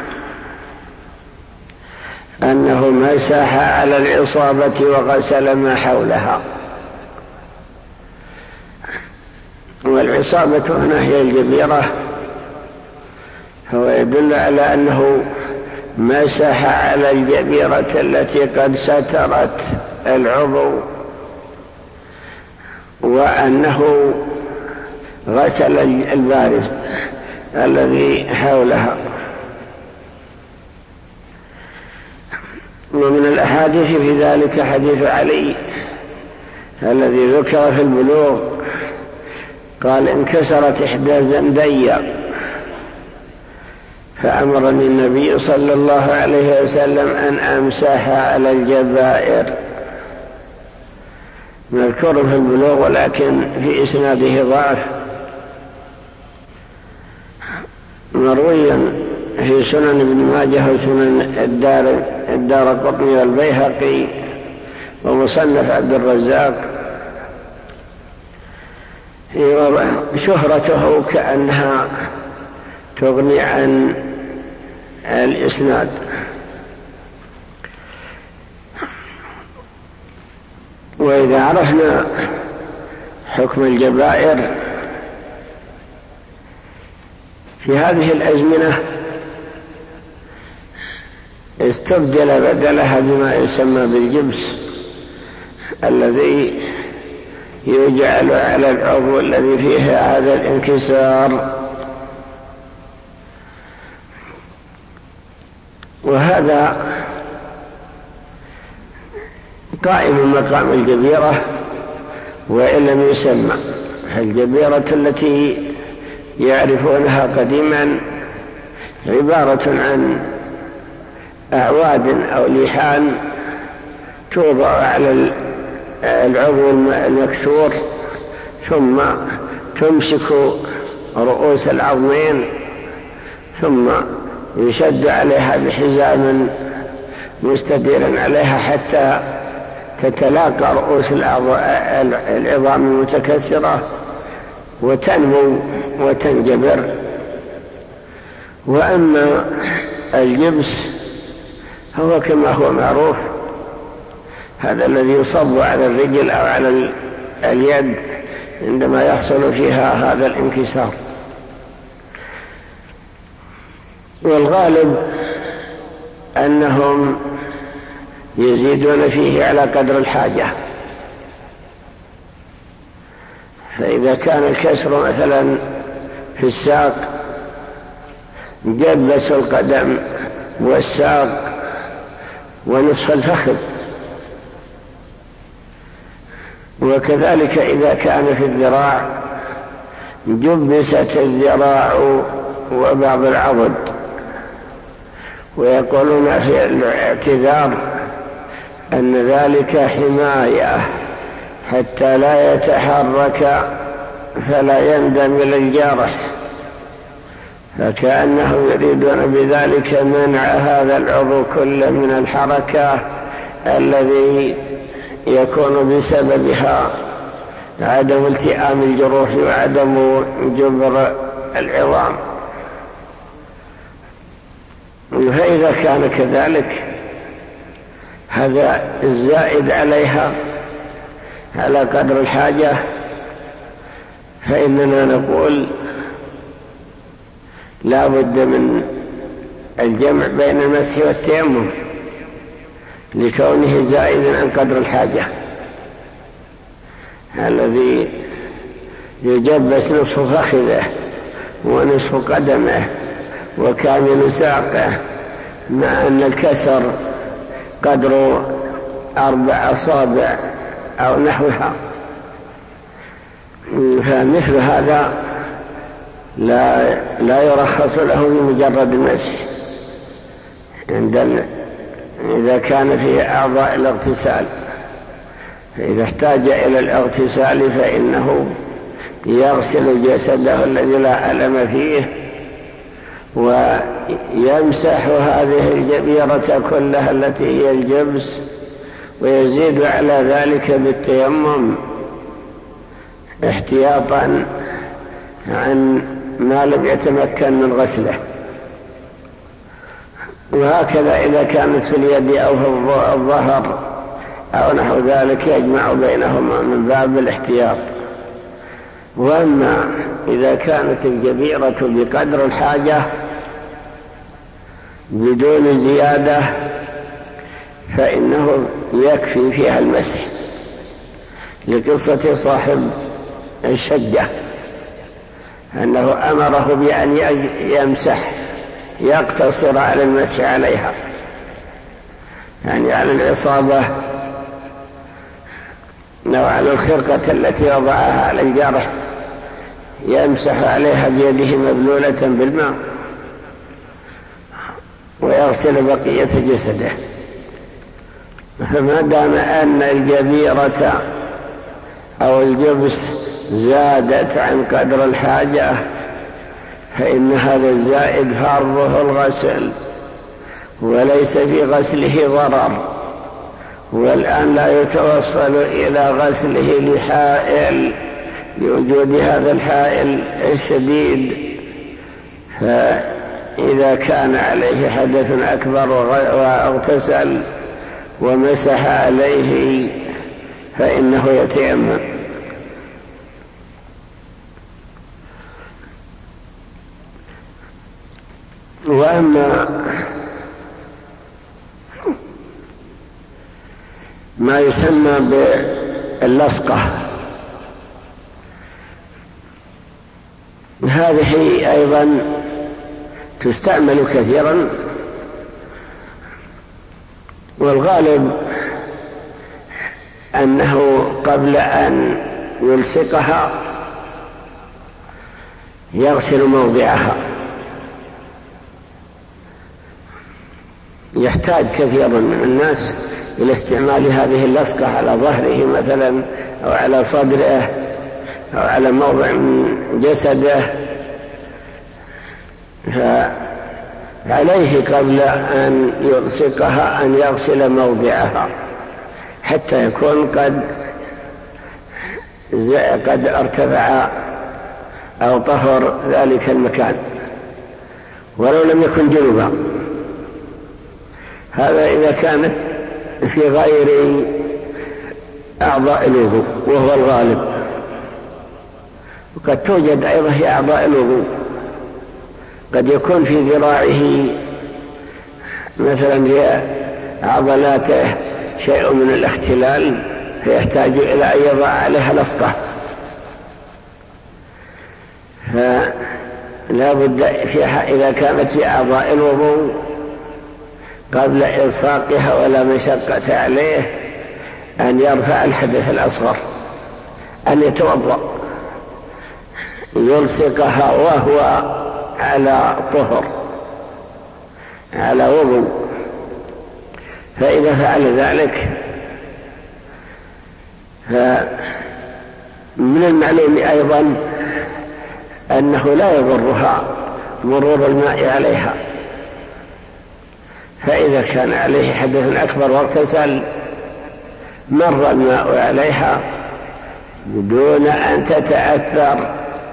أنه مسح على العصابة وغسل ما حولها. والعصابة هنا هي الجبيرة، هو يدل على أنه مسح على الجبيرة التي قد سترت العضو، وأنه غسل البارز الذي حولها. ومن الأحاديث في ذلك حديث علي الذي ذكر في البلوغ، قال انكسرت إحدى زندي فأمرني النبي صلى الله عليه وسلم أن أمسح على الجبائر. مذكور في البلوغ ولكن في إسناده ضعف. مروي في سنن ابن ماجه وسنن الدار الدارقطني والبيهقي ومصنف عبد الرزاق، شهرته كأنها تغني عن الإسناد. وإذا عرفنا حكم الجبائر في هذه الأزمنة استبدل بدلها بما يسمى بالجبس الذي يجعل على العضو الذي فيه هذا الانكسار، وهذا قائم مقام الجبيرة وإن لم يسمى. الجبيرة التي يعرفونها قديما عبارة عن أعواد أو لحان توضع على العضو المكسور، ثم تمسك رؤوس العظمين، ثم يشد عليها بحزام مستدير عليها حتى تتلاقى رؤوس العظام المتكسرة وتنمو وتنجبر. وأما الجبس هو كما هو معروف، هذا الذي يصب على الرجل أو على اليد عندما يحصل فيها هذا الانكسار. والغالب أنهم يزيدون فيه على قدر الحاجة، فإذا كان الكسر مثلا في الساق جبس القدم والساق ونصف الفخذ، وكذلك إذا كان في الذراع جبست الذراع وبعض العضد. ويقولون في الاعتذار أن ذلك حماية حتى لا يتحرك فلا يندم للجارح، فكأنهم يريدون بذلك منع هذا العضو كل من الحركة الذي يكون بسببها عدم التئام الجروح وعدم جبر العظام. فإذا كان كذلك هذا الزائد عليها على قدر الحاجة، فإننا نقول لا بد من الجمع بين المسح والتيمم لكونه زائدا عن قدر الحاجة. الذي يجبس نصف فخذه ونصف قدمه وكامل ساقه مع أن الكسر قدر أربع أصابع أو نحوها، فمثل هذا لا, لا يرخص له بمجرد المسح عند إذا كان في أعضاء الاغتسال. فإذا احتاج إلى الاغتسال فإنه يغسل جسده الذي لا ألم فيه ويمسح هذه الجبيرة كلها التي هي الجبس، ويزيد على ذلك بالتيمم احتياطا عن ما لم يتمكن من غسله. وهكذا إذا كانت في اليد أو في الظهر أو نحو ذلك يجمع بينهما من باب الاحتياط. وأما إذا كانت الجبيرة بقدر الحاجة بدون زيادة فإنه يكفي فيها المسح، لقصة صاحب الشجة أنه أمره بأن يمسح يقتصر على المسح عليها، يعني على الإصابة أو على الخرقة التي وضعها على الجرح يمسح عليها بيده مبلولة بالماء ويغسل بقية جسده. فما دام أن الجبيرة أو الجبس زادت عن قدر الحاجة فإن هذا الزائد فرضه الغسل وليس في غسله ضرر. والآن لا يتوصل إلى غسله لحائل لوجود هذا الحائل الشديد، فإذا كان عليه حدث أكبر واغتسل ومسح عليه فإنه يتيمم. وأما ما يسمى باللصقة هذه أيضا تستعمل كثيرا، والغالب أنه قبل أن يلصقها يغسل موضعها. يحتاج كثير من الناس إلى استعمال هذه اللصقة على ظهره مثلا أو على صدره أو على موضع من جسده، فعليه قبل أن يلصقها أن يغسل موضعها حتى يكون قد قد ارتفع أو طهر ذلك المكان ولو لم يكن جنبا. هذا إذا كانت في غير أعضاء الوضوء وهو الغالب، وقد توجد أيضا في أعضاء الوضوء، قد يكون في ذراعه مثلا في عضلاته شيء من الاختلال فيحتاج إلى أن يضع عليها لصقة، فلا بد فيها إذا كانت في أعضاء الوضوء قبل إلصاقها ولا مشقة عليه أن يرفع الحدث الأصغر، أن يتوضأ يلصقها وهو على طهر على وضوء. فإذا فعل ذلك فمن المعلوم أيضا أنه لا يضرها مرور الماء عليها، فإذا كان عليه حدث أكبر واغتسل مر الماء عليها بدون أن تتأثر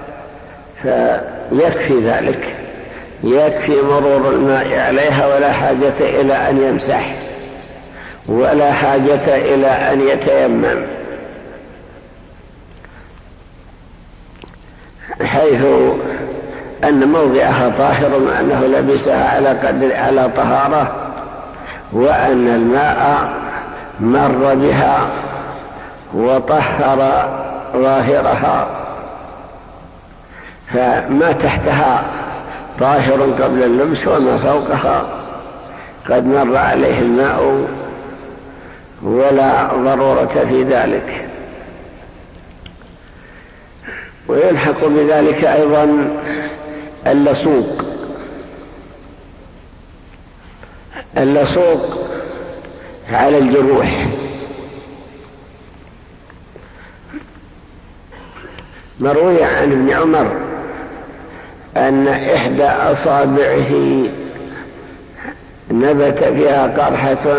فيكفي ذلك، يكفي مرور الماء عليها ولا حاجة إلى أن يمسح ولا حاجة إلى أن يتيمم، حيث أن موضعها طاهر وأنه لبسها على قدر على طهارة، وأن الماء مر بها وطهر ظاهرها، فما تحتها طاهر قبل اللبس وما فوقها قد مر عليه الماء ولا ضرورة في ذلك. ويلحق بذلك أيضا اللصوق. اللصوق على الجروح، مروي عن ابن عمر أن إحدى أصابعه نبت فيها قرحة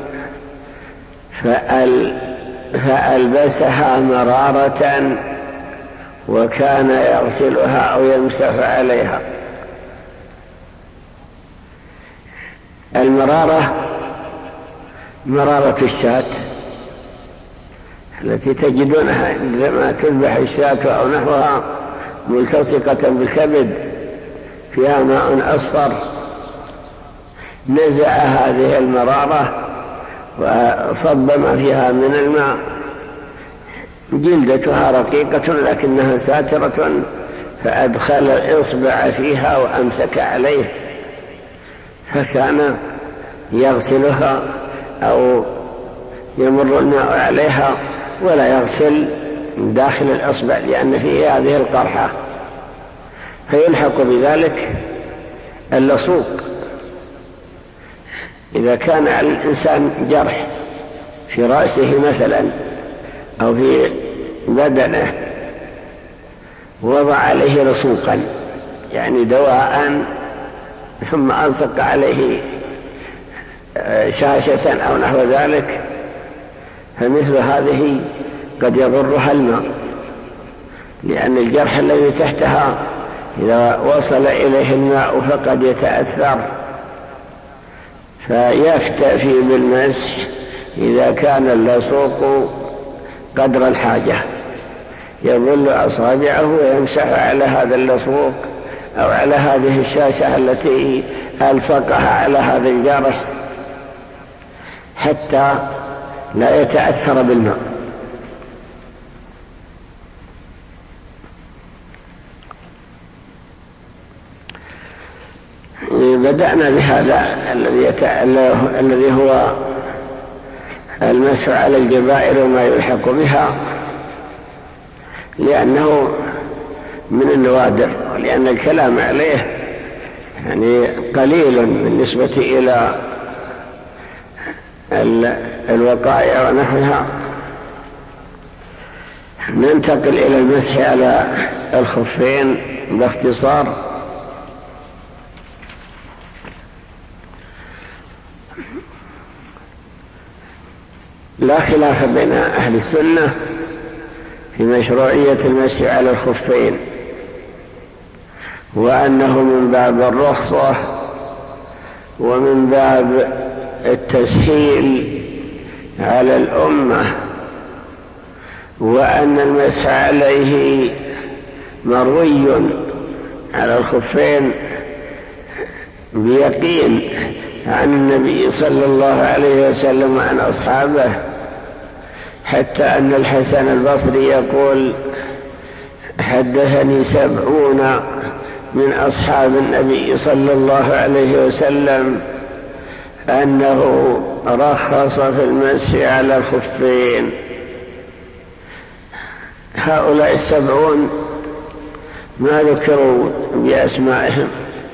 فأل فألبسها مرارة وكان يغسلها أو يمسح عليها. المرارة مرارة الشاة التي تجدونها عندما تذبح الشاة أو نحوها ملتصقة بالكبد فيها ماء أصفر، نزع هذه المرارة وصب ما فيها من الماء، جلدتها رقيقة لكنها ساترة، فأدخل الإصبع فيها وأمسك عليه، فكان يغسلها أو يمر الماء عليها ولا يغسل داخل الإصبع لأن فيه هذه القرحة، فيلحق بذلك اللصوق. إذا كان على الإنسان جرح في رأسه مثلا أو في بدنه وضع عليه لصوقا يعني دواء ثم ألصق عليه شاشة أو نحو ذلك، فمثل هذه قد يضرها الماء، لأن الجرح الذي تحتها إذا وصل إليه الماء فقد يتأثر، فيكتفي بالمسح إذا كان اللصوق قدر الحاجة، يظل أصابعه ويمسح على هذا اللصوق أو على هذه الشاشة التي ألصقها على هذا الجرح حتى لا يتأثر بالماء. بدأنا بهذا الذي هو المسح على الجبائر وما يلحق بها، لأنه من النوادر، ولأن الكلام عليه يعني قليل بالنسبة إلى الوقائع ونحوها. ننتقل إلى المسح على الخفين باختصار. لا خلاف بين أهل السنة في مشروعية المسح على الخفين، وأنه من باب الرخصة ومن باب التسهيل على الأمة، وأن المسح عليه مروي على الخفين بيقين عن النبي صلى الله عليه وسلم وعن أصحابه، حتى أن الحسن البصري يقول: حدثني سبعون من أصحاب النبي صلى الله عليه وسلم أنه رخص في المسح على الخفين. هؤلاء السبعون ما ذكروا بأسمائهم،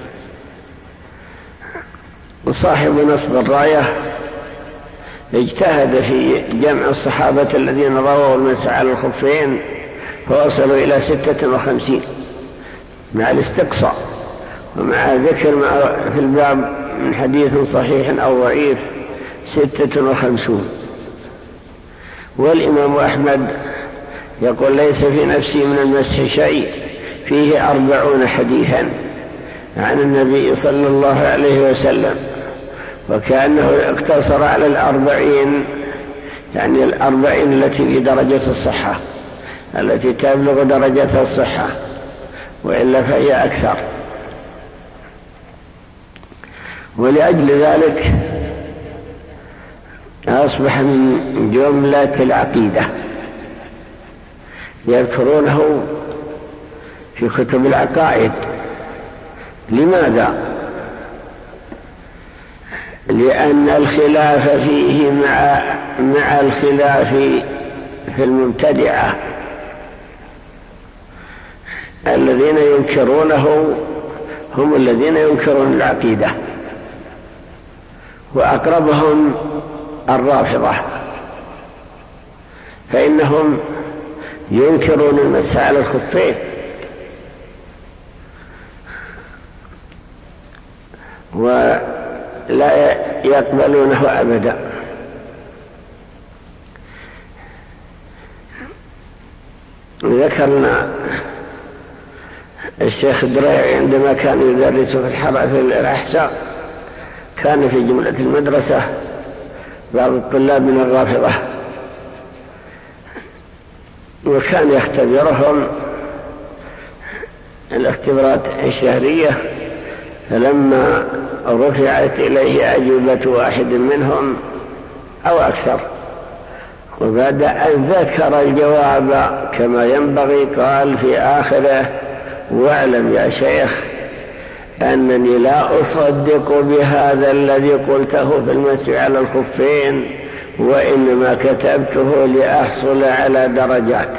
وصاحب نصب الراية اجتهد في جمع الصحابة الذين رووا المسح على الخفين فوصلوا إلى ستة وخمسين مع الاستقصاء، ومع ذكر في الباب من حديث صحيح أو ضعيف ستة وخمسون. والإمام أحمد يقول: ليس في نفسي من المسح شيء، فيه أربعون حديثا عن النبي صلى الله عليه وسلم، وكأنه اقتصر على الأربعين، يعني الأربعين التي في درجة الصحة، التي تبلغ درجة الصحة، وإلا فهي أكثر. ولأجل ذلك أصبح من جملة العقيدة يذكرونه في كتب العقائد. لماذا؟ لأن الخلاف فيه مع مع الخلاف في المبتدعة الذين ينكرونه هم الذين ينكرون العقيدة، وأقربهم الرافضة، فإنهم ينكرون المسح على الخفين ولا يقبلونه أبدا. ذكرنا الشيخ الدريعي عندما كان يدرس في الحرة في الأحساء كان في جملة المدرسة بعض الطلاب من الرافضة، وكان يختبرهم الاختبارات الشهرية، فلما رفعت إليه أجوبة واحد منهم أو أكثر وبعد أن ذكر الجواب كما ينبغي قال في آخره: واعلم يا شيخ أنني لا أصدق بهذا الذي قلته في المسح على الخفين، وإنما كتبته لأحصل على درجات.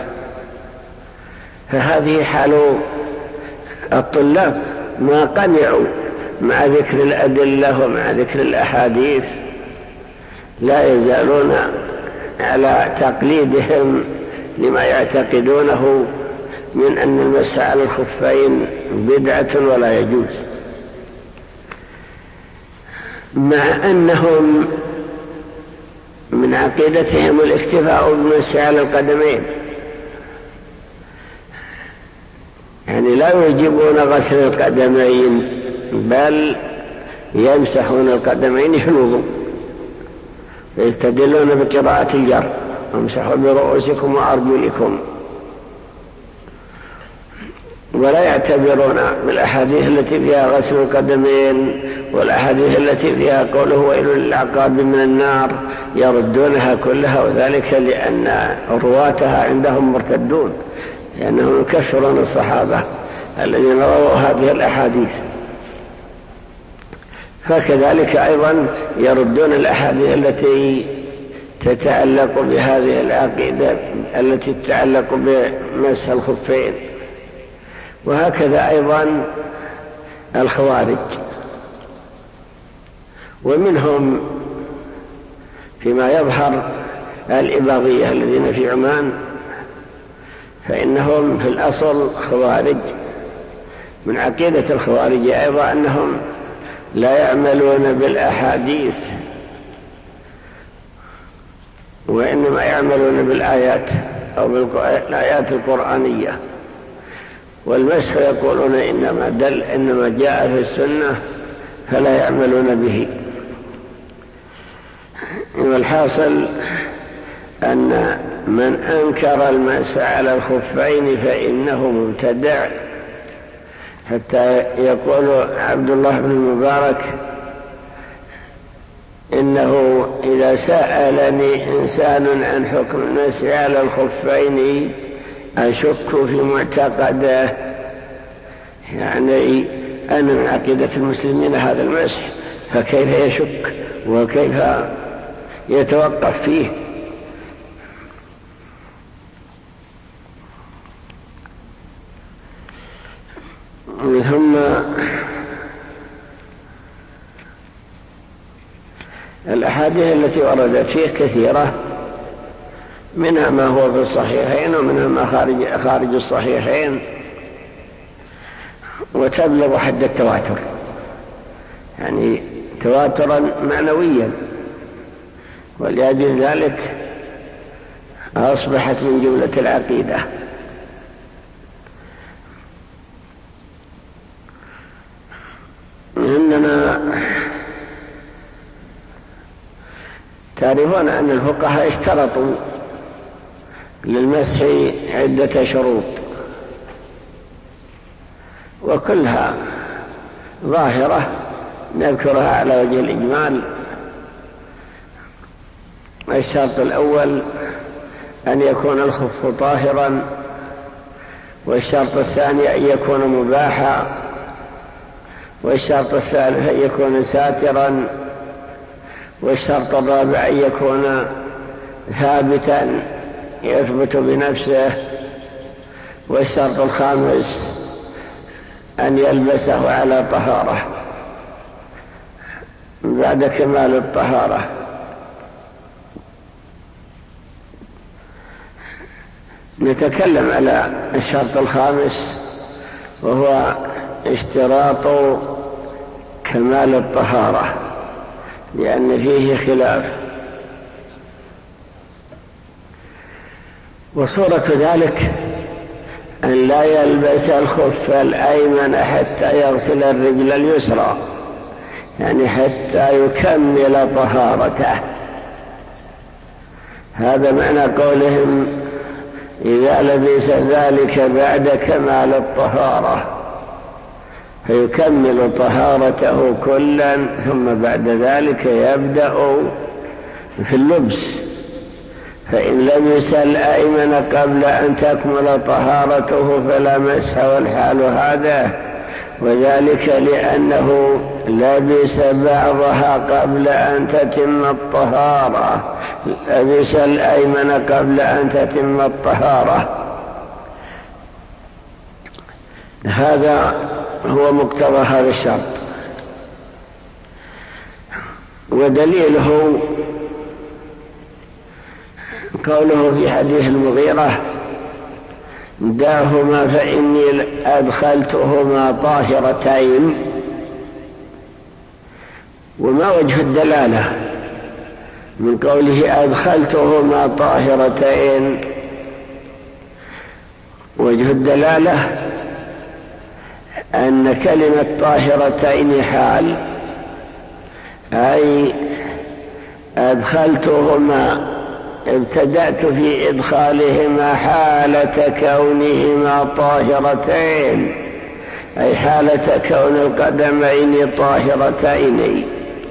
فهذه حال الطلاب، ما قنعوا مع ذكر الأدلة ومع ذكر الأحاديث لا يزالون على تقليدهم لما يعتقدونه من أن المسح على الخفين بدعة ولا يجوز، مع أنهم من عقيدتهم الاكتفاء بالمسح على القدمين، يعني لا يجبون غسل القدمين بل يمسحون القدمين في الوضوء، ويستدلون بقراءة الجر: امسحوا برؤوسكم وأرجلكم، ولا يعتبرون بالأحاديث التي فيها غسل القدمين والأحاديث التي فيها قوله ويل للعقاب من النار، يردونها كلها، وذلك لأن رواتها عندهم مرتدون، لأنهم يكفرون الصحابة الذين رووا هذه الأحاديث. فكذلك أيضا يردون الأحاديث التي تتعلق بهذه العقيدة التي تتعلق بمسح الخفين. وهكذا أيضا الخوارج، ومنهم فيما يظهر الإباضية الذين في عمان، فإنهم في الأصل خوارج. من عقيدة الخوارج أيضا أنهم لا يعملون بالأحاديث وإنما يعملون بالآيات أو بالآيات القرآنية، والمسح يقولون إنما دل إنما جاء في السنة فلا يعملون به. والحاصل أن من أنكر المسح على الخفين فإنه مبتدع، حتى يقول عبد الله بن المبارك: إنه إذا سألني إنسان عن حكم المسح على الخفين أشك في معتقده، يعني أن من عقيدة المسلمين هذا المسح، فكيف يشك وكيف يتوقف فيه؟ ثم الأحاديث التي وردت فيه كثيرة، منها ما هو في الصحيحين ومنها ما خارج, خارج الصحيحين، وتبلغ حد التواتر، يعني تواترا معنويا، ولأجل ذلك أصبحت من جملة العقيدة. إننا تعرفون أن الفقهاء اشترطوا للمسح عدة شروط، وكلها ظاهرة نذكرها على وجه الإجمال. الشرط الأول أن يكون الخف طاهرا، والشرط الثاني أن يكون مباحا، والشرط الثالث أن يكون ساترا، والشرط الرابع أن يكون ثابتا يثبت بنفسه، والشرط الخامس أن يلبسه على طهارة بعد كمال الطهارة. نتكلم على الشرط الخامس، وهو اشتراط كمال الطهارة، لأن فيه خلاف. وصورة ذلك أن لا يلبس الخف الأيمن حتى يغسل الرجل اليسرى، يعني حتى يكمل طهارته. هذا معنى قولهم إذا لبس ذلك بعد كمال الطهارة، فيكمل طهارته كلا، ثم بعد ذلك يبدأ في اللبس. فإن لبس الأيمن قبل أن تكمل طهارته فلا مسح، والحال هذا، وذلك لأنه لبس بعضها قبل أن تتم الطهارة، لبس الأيمن قبل أن تتم الطهارة. هذا هو مقتضى هذا الشرط. ودليله قوله في حديث المغيرة: دعهما فإني أدخلتهما طاهرتين. وما وجه الدلالة من قوله أدخلتهما طاهرتين؟ وجه الدلالة أن كلمة طاهرتين حال، أي أدخلتهما، ابتدأت في إدخالهما حالة كونهما طاهرتين، أي حالة كون القدمين طاهرتين.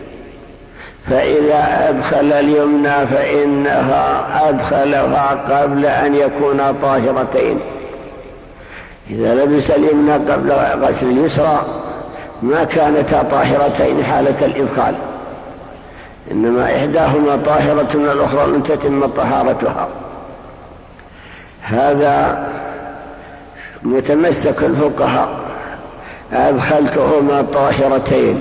فإذا أدخل اليمنى فإنها أدخلها قبل أن يكونا طاهرتين. إذا لبس اليمنى قبل غسل اليسرى ما كانتا طاهرتين حالة الإدخال، إنما إحداهما طاهرة من الأخرى لن تتم طهارتها. هذا متمسك الفقهاء: أدخلتهما طاهرتين.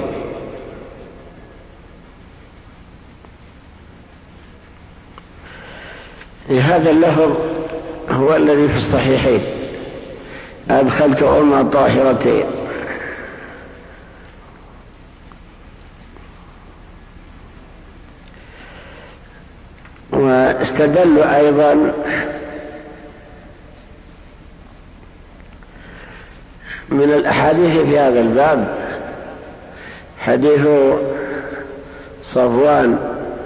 هذا اللفظ هو الذي في الصحيحين: أدخلتهما طاهرتين. واستدلوا أيضا من الأحاديث في هذا الباب حديث صفوان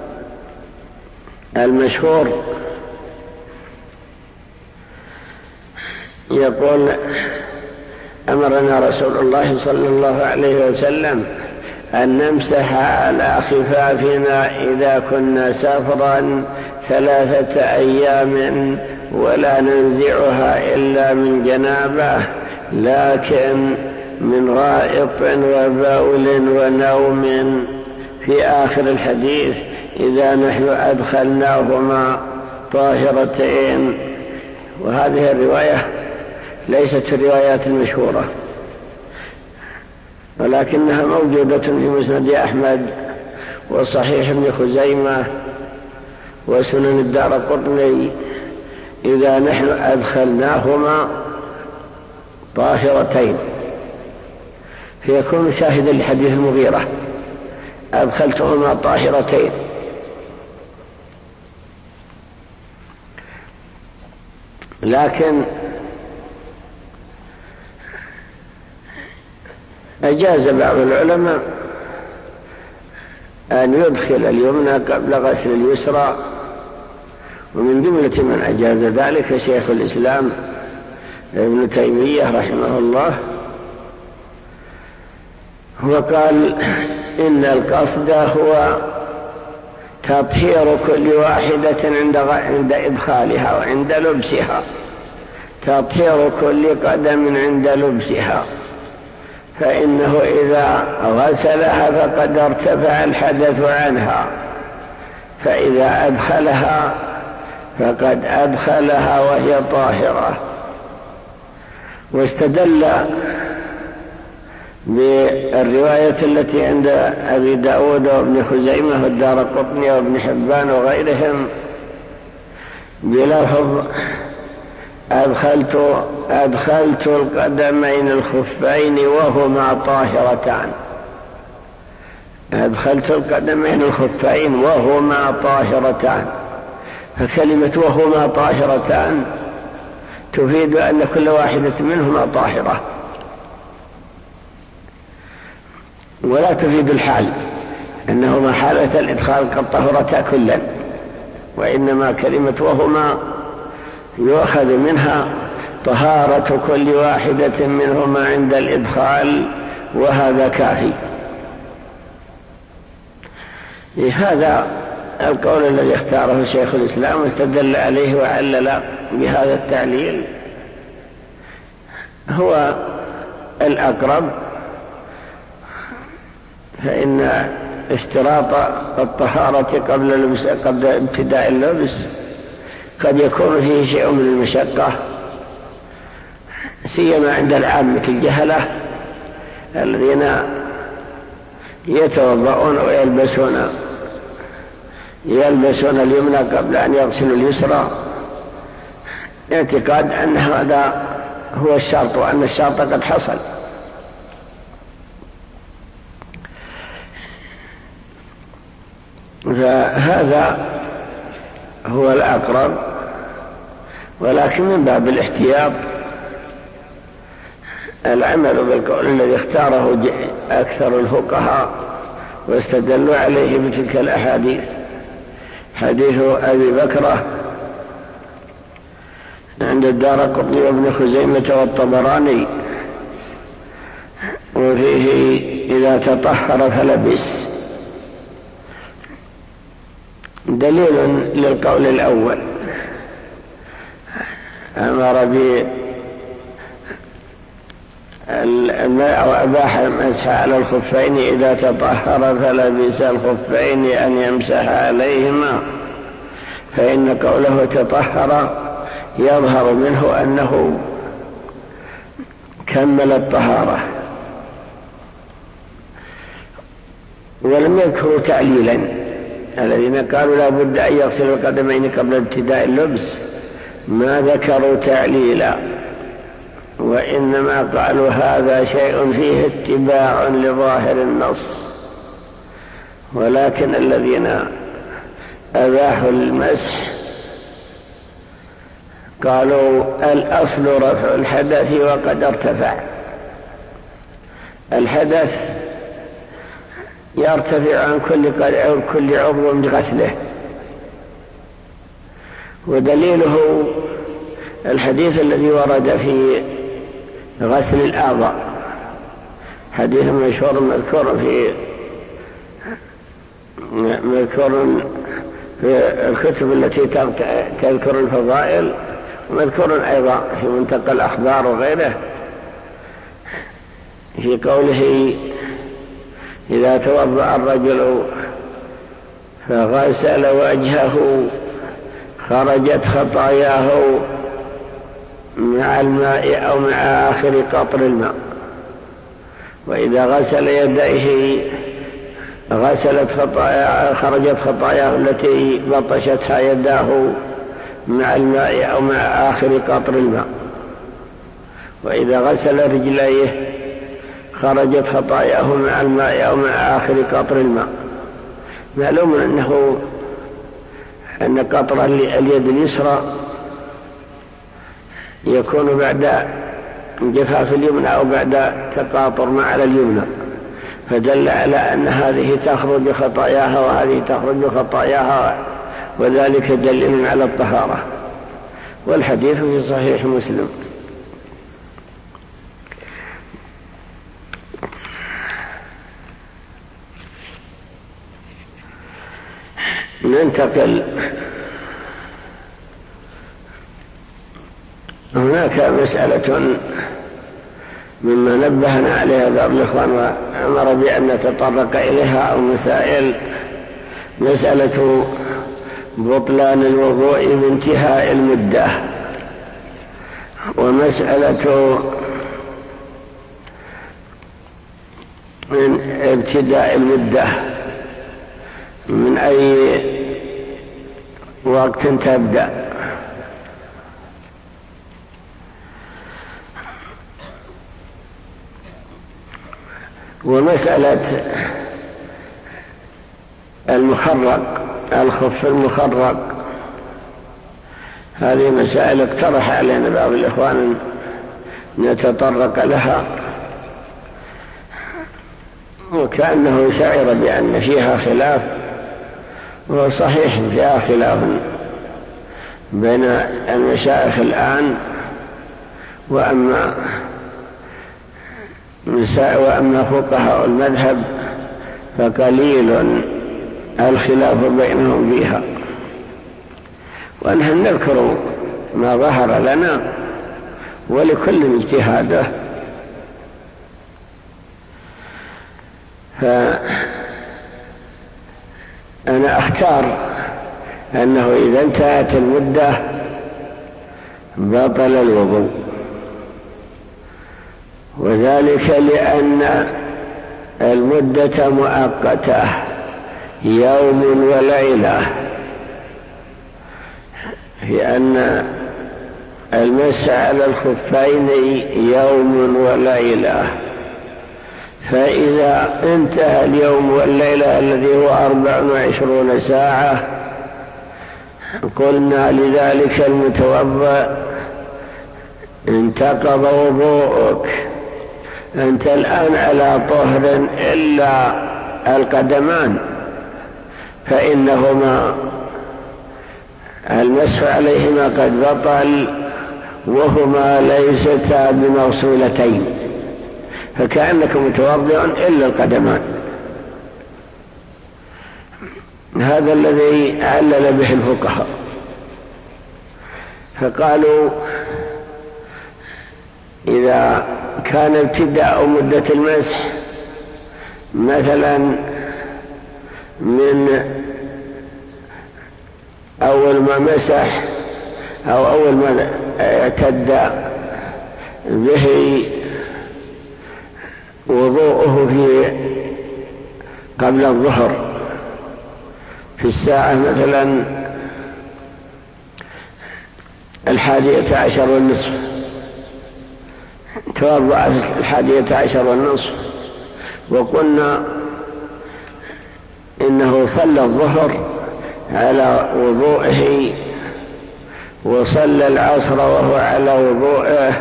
المشهور، يقول: أمرنا رسول الله صلى الله عليه وسلم أن نمسح على خفافنا إذا كنا سفرا ثلاثة أيام ولا ننزعها إلا من جنابه، لكن من غائط وبول ونوم. في آخر الحديث: إذا نحن أدخلناهما طاهرتين. وهذه الرواية ليست الروايات المشهورة، ولكنها موجودة في مسند أحمد وصحيح ابن خزيمة وسنن الدارقطني: إذا نحن أدخلناهما طاهرتين. فيكون شاهدا لحديث المغيرة: أدخلتهما طاهرتين. لكن أجاز بعض العلماء أن يدخل اليمنى قبل غسل اليسرى، ومن جملة من أجاز ذلك شيخ الإسلام ابن تيمية رحمه الله. هو قال: إن القصد هو تطهير كل واحدة عند عند إدخالها وعند لبسها، تطهير كل قدم عند لبسها، فإنه إذا غسلها فقد ارتفع الحدث عنها، فإذا أدخلها فقد أدخلها وهي طاهرة. واستدل بالرواية التي عند أبي داود وابن خزيمة والدارقطني وابن حبان وغيرهم بلفظ أدخلت, أدخلت القدمين الخفين وهما طاهرتان، أدخلت القدمين الخفين وهما طاهرتان، فكلمة وهما طاهرتان تفيد أن كل واحدة منهما طاهرة، ولا تفيد الحال أنهما حالة الإدخال قد طهرتا كلا، وإنما كلمة وهما يؤخذ منها طهارة كل واحدة منهما عند الإدخال، وهذا كافي. هذا القول الذي اختاره شيخ الإسلام واستدل عليه وعلل بهذا التعليل هو الأقرب، فإن اشتراط الطهارة قبل اللبس قبل ابتداء اللبس قد يكون فيه شيء من المشقة، سيما عند العامة الجهلة الذين يتوضؤون ويلبسون يلبسون اليمنى قبل أن يغسلوا اليسرى، اعتقاد أن هذا هو الشرط وأن الشرط قد حصل. فهذا هو الأقرب، ولكن من باب الاحتياط العمل بالقول الذي اختاره أكثر الفقهاء واستدلوا عليه بتلك الأحاديث، حديث أبي بكرة عند الدارقطني وابن خزيمة والطبراني، وفيه إذا تطهر فلبس، دليل للقول الأول، أمر بالماء وأباح المسح على الخفين إذا تطهر فلبس الخفين أن يمسح عليهما، فإن قوله تطهر يظهر منه أنه كمل الطهارة، ولم يذكروا تعليلا. الذين قالوا لا بد أن يغسلوا القدمين قبل ابتداء اللبس ما ذكروا تعليلا، وإنما قالوا هذا شيء فيه اتباع لظاهر النص. ولكن الذين أباحوا المسح قالوا الأصل رفع الحدث وقد ارتفع، الحدث يرتفع عن كل كل عضو بغسله، ودليله الحديث الذي ورد في غسل الأعضاء، حديث مشهور مذكور في مذكور في الكتب التي تذكر الفضائل، ومذكور أيضا في منتقى الأخبار وغيره، في قوله إذا توضأ الرجل فغسل وجهه خرجت خطاياه مع الماء أو مع آخر قطر الماء، وإذا غسل يديه غسلت خطاياه خرجت خطاياه التي بطشتها يداه مع الماء أو مع آخر قطر الماء، وإذا غسل رجليه خرجت خطاياه مع الماء أو مع آخر قطر الماء. معلوم أنه أن قطر اليد اليسرى يكون بعد جفاف اليمنى أو بعد تقاطر ما على اليمنى، فدل على أن هذه تخرج خطاياها وهذه تخرج خطاياها، وذلك دليل على الطهارة، والحديث في صحيح مسلم. ننتقل. هناك مسألة مما نبهنا عليها بعض الإخوان وأمر بأن نتطرق إليها، أو مسائل، مسألة بطلان الوضوء بانتهاء المدة، ومسألة من ابتداء المدة من أي وقت تبدأ. ومسألة المخرق، الخف المخرق، هذه مسائل اقترح علينا بعض الإخوان نتطرق لها، وكأنه شعر بأن فيها خلاف، وصحيح فيها خلاف بين المشايخ الآن، وأما وأما فقهاء المذهب فقليل الخلاف بينهم فيها، ونحن نذكر ما ظهر لنا ولكل اجتهاده. فأنا أختار أنه إذا انتهت المدة بطل الوضوء، وذلك لأن المدة مؤقتة يوم وليلة، لأن المسح على الخفين يوم وليلة، فإذا انتهى اليوم والليلة الذي هو أربع وعشرون ساعة قلنا لذلك المتوضئ انتقض وضوءك، أنت الآن على طهر إلا القدمان، فإنهما المسح عليهما قد بطل وهما ليستا بموصولتين، فكأنك متوضئ إلا القدمان. هذا الذي علل به الفقهاء، فقالوا إذا كان ابتداء مدة المسح مثلا من أول ما مسح أو أول ما اعتد به وضوءه في قبل الظهر في الساعة مثلا الحادية عشر والنصف، توضأ في الحادية عشر والنصف، وقلنا إنه صلى الظهر على وضوءه وصلى العصر وهو على وضوءه،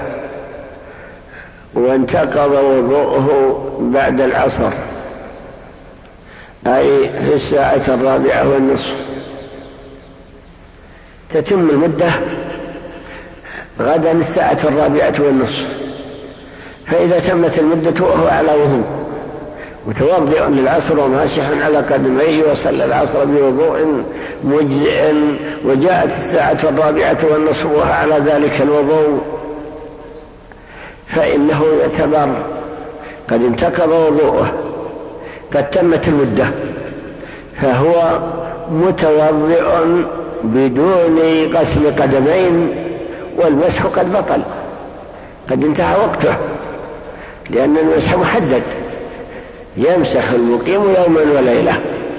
وانتقض وضوءه بعد العصر أي في الساعة الرابعة والنصف. تتم المدة غدا الساعة الرابعة والنصف، فإذا تمت المدة وهو على وضوء متوضئ للعصر وماسح على قدميه وصلى العصر بوضوء مجزئ، وجاءت الساعة الرابعة والنصف وهو على ذلك الوضوء، فإنه يعتبر قد انتقض وضوءه، قد تمت المدة، فهو متوضئ بدون غسل قدمين، والمسح قد بطل، قد انتهى وقته، لأن المسح محدد، يمسح المقيم يوما وليلة،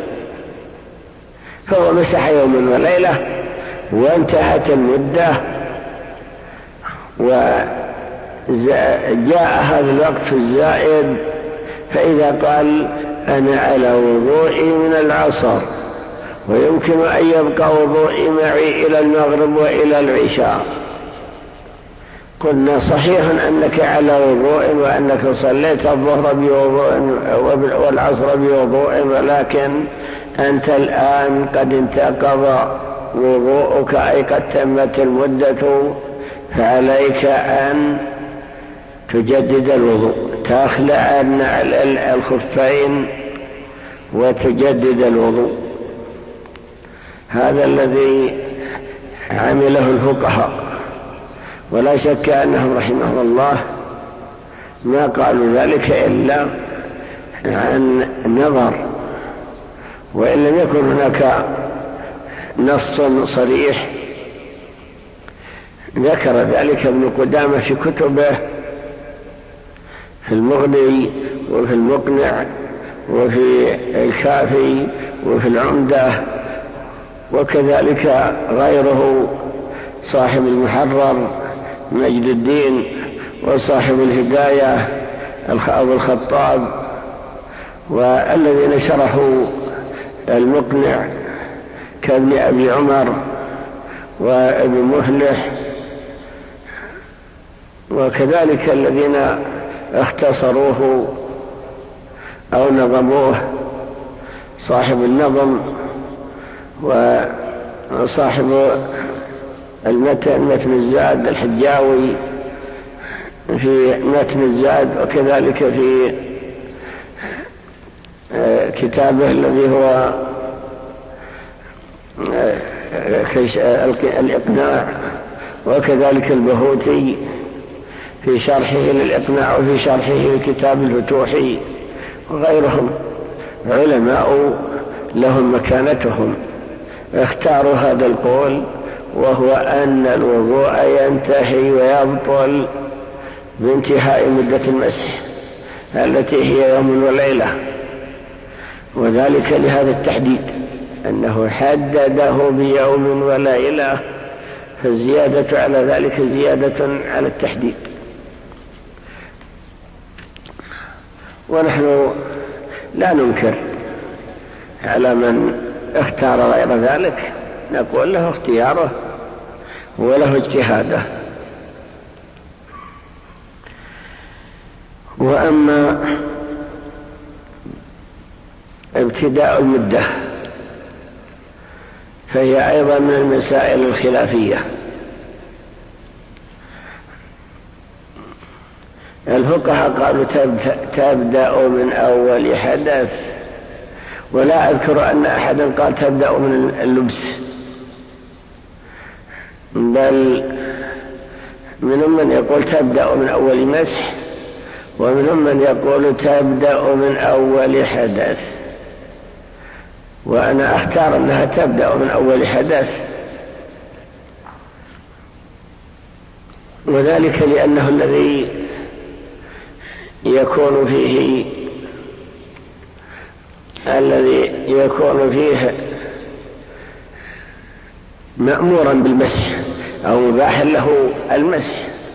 فهو مسح يوما وليلة وانتهت المدة، وجاء هذا الوقت الزائد، فإذا قال أنا على وضوئي من العصر ويمكن أن يبقى وضوئي معي إلى المغرب وإلى العشاء، قلنا صحيح أنك على وضوء وأنك صليت الظهر بوضوء والعصر بوضوء، ولكن أنت الآن قد انتقض وضوءك أي قد تمت المدة، فعليك أن تجدد الوضوء، تخلع الخفين وتجدد الوضوء. هذا الذي عمله الفقهاء، ولا شك أنهم رحمهم الله ما قالوا ذلك إلا عن نظر، وإن لم يكن هناك نص صريح. ذكر ذلك ابن قدامة في كتبه، في المغني وفي المقنع وفي الكافي وفي العمدة، وكذلك غيره صاحب المحرر مجد الدين، وصاحب الهداية أبو الخطاب، والذين شرحوا المقنع كابن أبي عمر وابن مفلح، وكذلك الذين اختصروه أو نظموه صاحب النظم وصاحب المتن متن الزاد الحجاوي في متن الزاد، وكذلك في كتابه الذي هو الإقناع، وكذلك البهوتي في شرحه للإقناع وفي شرحه لكتاب الفتوحي، وغيرهم علماء لهم مكانتهم اختاروا هذا القول، وهو أن الوضوء ينتهي ويبطل بانتهاء مدة المسح التي هي يوم وليلة، وذلك لهذا التحديد أنه حدده بيوم وليلة، فالزيادة على ذلك زيادة على التحديد. ونحن لا ننكر على من اختار غير ذلك، نقول له اختياره وله اجتهاده. وأما ابتداء المدة فهي أيضا من المسائل الخلافية. الفقهاء قالوا تبدأ من أول حدث، ولا أذكر أن أحدا قال تبدأ من اللبس، بل منهم من يقول تبدأ من أول مسح، ومنهم من يقول تبدأ من أول حدث، وأنا أختار أنها تبدأ من أول حدث، وذلك لأنه الذي يكون فيه الذي يكون فيه مأمورا بالمسح أو مباحا له المسح.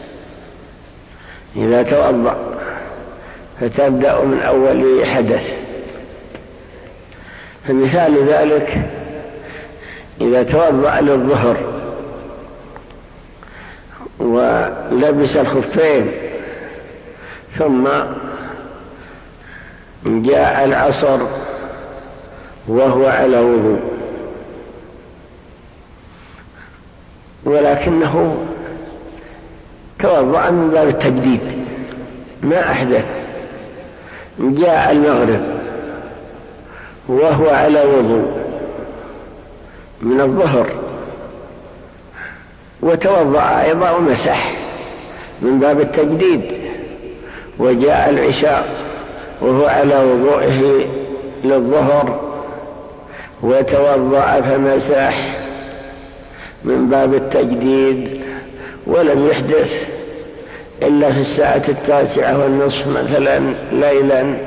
إذا توضأ فتبدأ من أول حدث، فمثال ذلك إذا توضأ للظهر ولبس الخفين ثم جاء العصر وهو على وضوء، ولكنه توضأ من باب التجديد ما أحدث، جاء المغرب وهو على وضوء من الظهر وتوضأ أيضا ومسح من باب التجديد، وجاء العشاء وهو على وضوئه للظهر وتوضأ فمسح من باب التجديد، ولم يحدث إلا في الساعة التاسعة والنصف مثلا ليلا،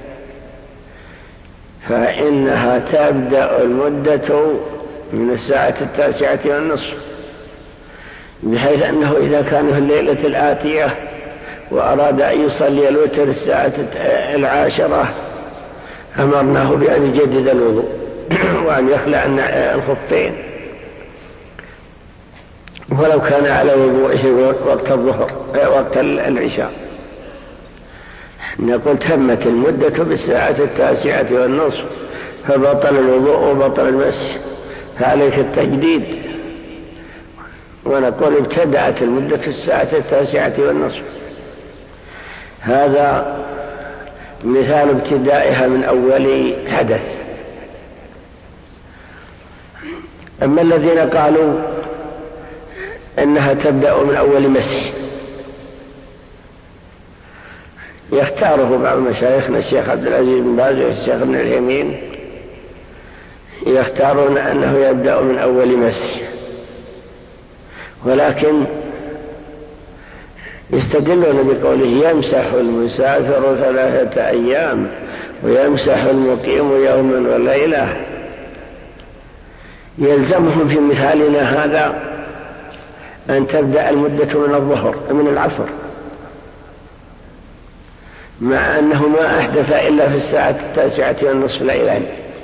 فإنها تبدأ المدة من الساعة التاسعة والنصف، بحيث أنه إذا كان في الليلة الآتية وأراد أن يصلي الوتر الساعة العاشرة أمرناه بأن يجدد الوضوء وأن يخلع الخفين، ولو كان على وضوئه وقت الظهر وقت العشاء. نقول تمت المدة بالساعة التاسعة والنصف، فبطل الوضوء وبطل المسح، فعليك التجديد. ونقول ابتدأت المدة الساعة التاسعة والنصف. هذا مثال ابتدائها من أول حدث. أما الذين قالوا إنها تبدأ من أول مسح يختاره بعض مشايخنا الشيخ عبد العزيز بن باز والشيخ ابن اليمين، يختارون أنه يبدأ من أول مسح، ولكن يستدلون بقوله يمسح المسافر ثلاثة أيام ويمسح المقيم يوما وليلة. يلزمهم في مثالنا هذا أن تبدأ المدة من الظهر من العصر، مع أنه ما أحدث إلا في الساعة التاسعة والنصف ليلا،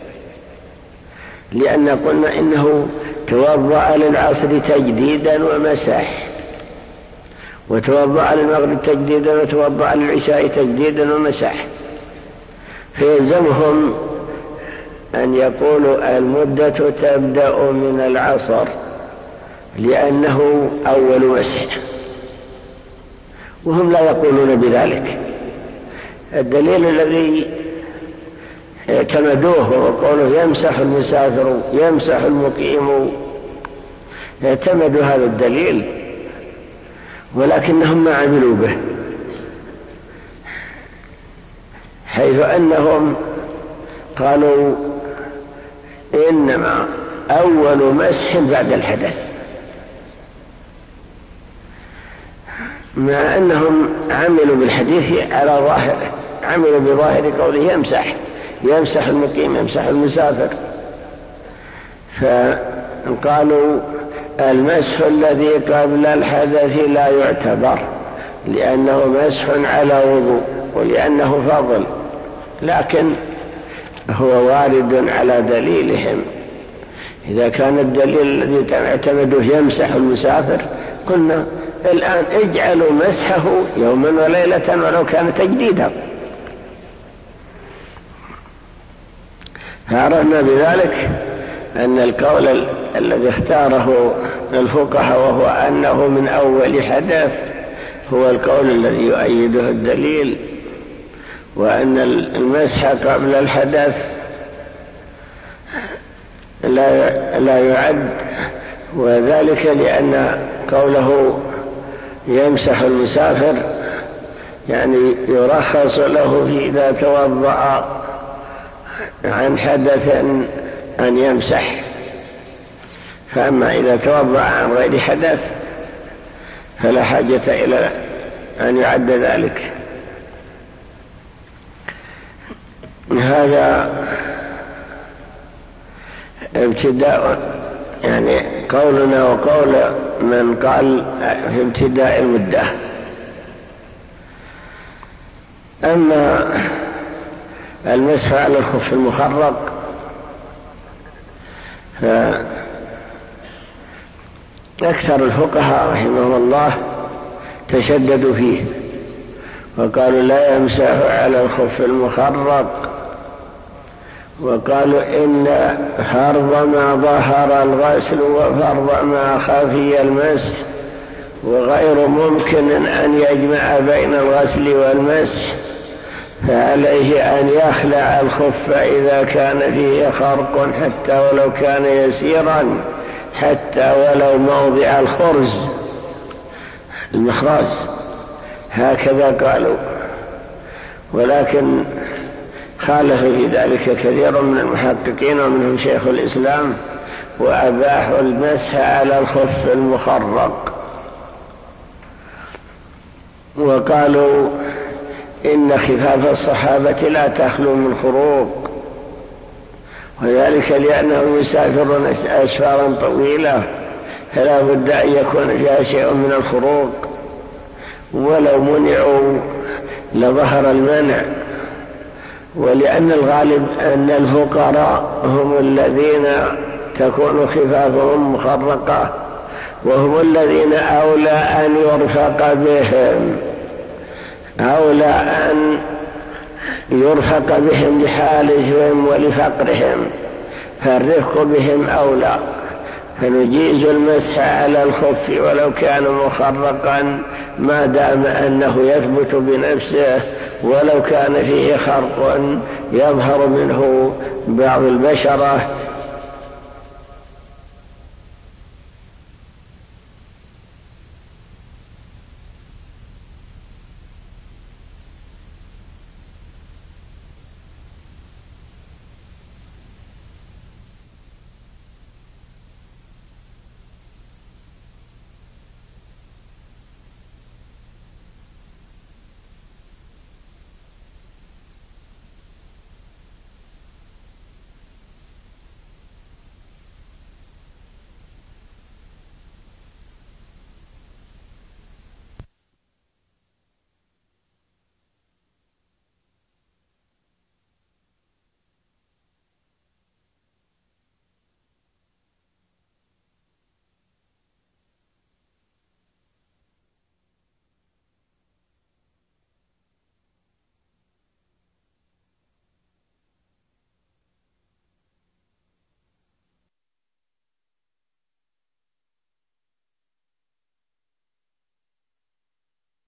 لأن قلنا إنه توضأ للعصر تجديدا ومسح، وتوضأ للمغرب تجديدا، وتوضأ للعشاء تجديدا ومسح، فيلزمهم أن يقولوا المدة تبدأ من العصر لأنه أول مسح، وهم لا يقولون بذلك. الدليل الذي اعتمدوه هو قوله يمسح المسافر يمسح المقيم، اعتمدوا هذا الدليل ولكنهم ما عملوا به، حيث أنهم قالوا إنما أول مسح بعد الحدث، مع أنهم عملوا بالحديث على ظاهره، عملوا بظاهر قوله يمسح يمسح المقيم يمسح المسافر، فقالوا المسح الذي قبل الحدث لا يعتبر لأنه مسح على وضوء ولأنه فضل، لكن هو وارد على دليلهم. إذا كان الدليل الذي اعتمدوه يمسح المسافر، قلنا الآن اجعلوا مسحه يوما وليلة ولو كان تجديدا. فعرفنا بذلك أن القول ال... الذي اختاره الفقهاء وهو أنه من أول حدث هو القول الذي يؤيده الدليل، وأن المسح قبل الحدث لا, لا يعد، وذلك لأن قوله يمسح المسافر يعني يرخص له في إذا توضأ عن حدث أن يمسح، فأما إذا توضأ عن غير حدث فلا حاجة إلى أن يعد ذلك. هذا ابتداء يعني قولنا وقول من قال في ابتداء المدة. أما المسح على الخف المخرق فأكثر الفقهاء رحمه الله تشددوا فيه وقالوا لا يمسح على الخف المخرق، وقالوا إن فرض ما ظهر الغسل وفرض ما خفي المسح، وغير ممكن أن يجمع بين الغسل والمسح، فعليه أن يخلع الخف إذا كان فيه خرق حتى ولو كان يسيرا، حتى ولو موضع الخرز المخراز، هكذا قالوا. ولكن خالف في ذلك كثير من المحققين ومنهم شيخ الإسلام، وأباحوا المسح على الخف المخرق، وقالوا إن خفاف الصحابة لا تخلو من خروق، وذلك لأنهم يسافرون أسفارا طويلة فلا بد أن يكون فيها شيء من الخروق، ولو منعوا لظهر المنع. ولأن الغالب أن الفقراء هم الذين تكون خفافهم مخرقة، وهم الذين أولى أن يرفق بهم، أولى أن يرفق بهم لحالهم ولفقرهم، فالرفق بهم أولى، فنجيز المسح على الخف ولو كان مخرقا ما دام أنه يثبت بنفسه، ولو كان فيه خرق يظهر منه بعض البشرة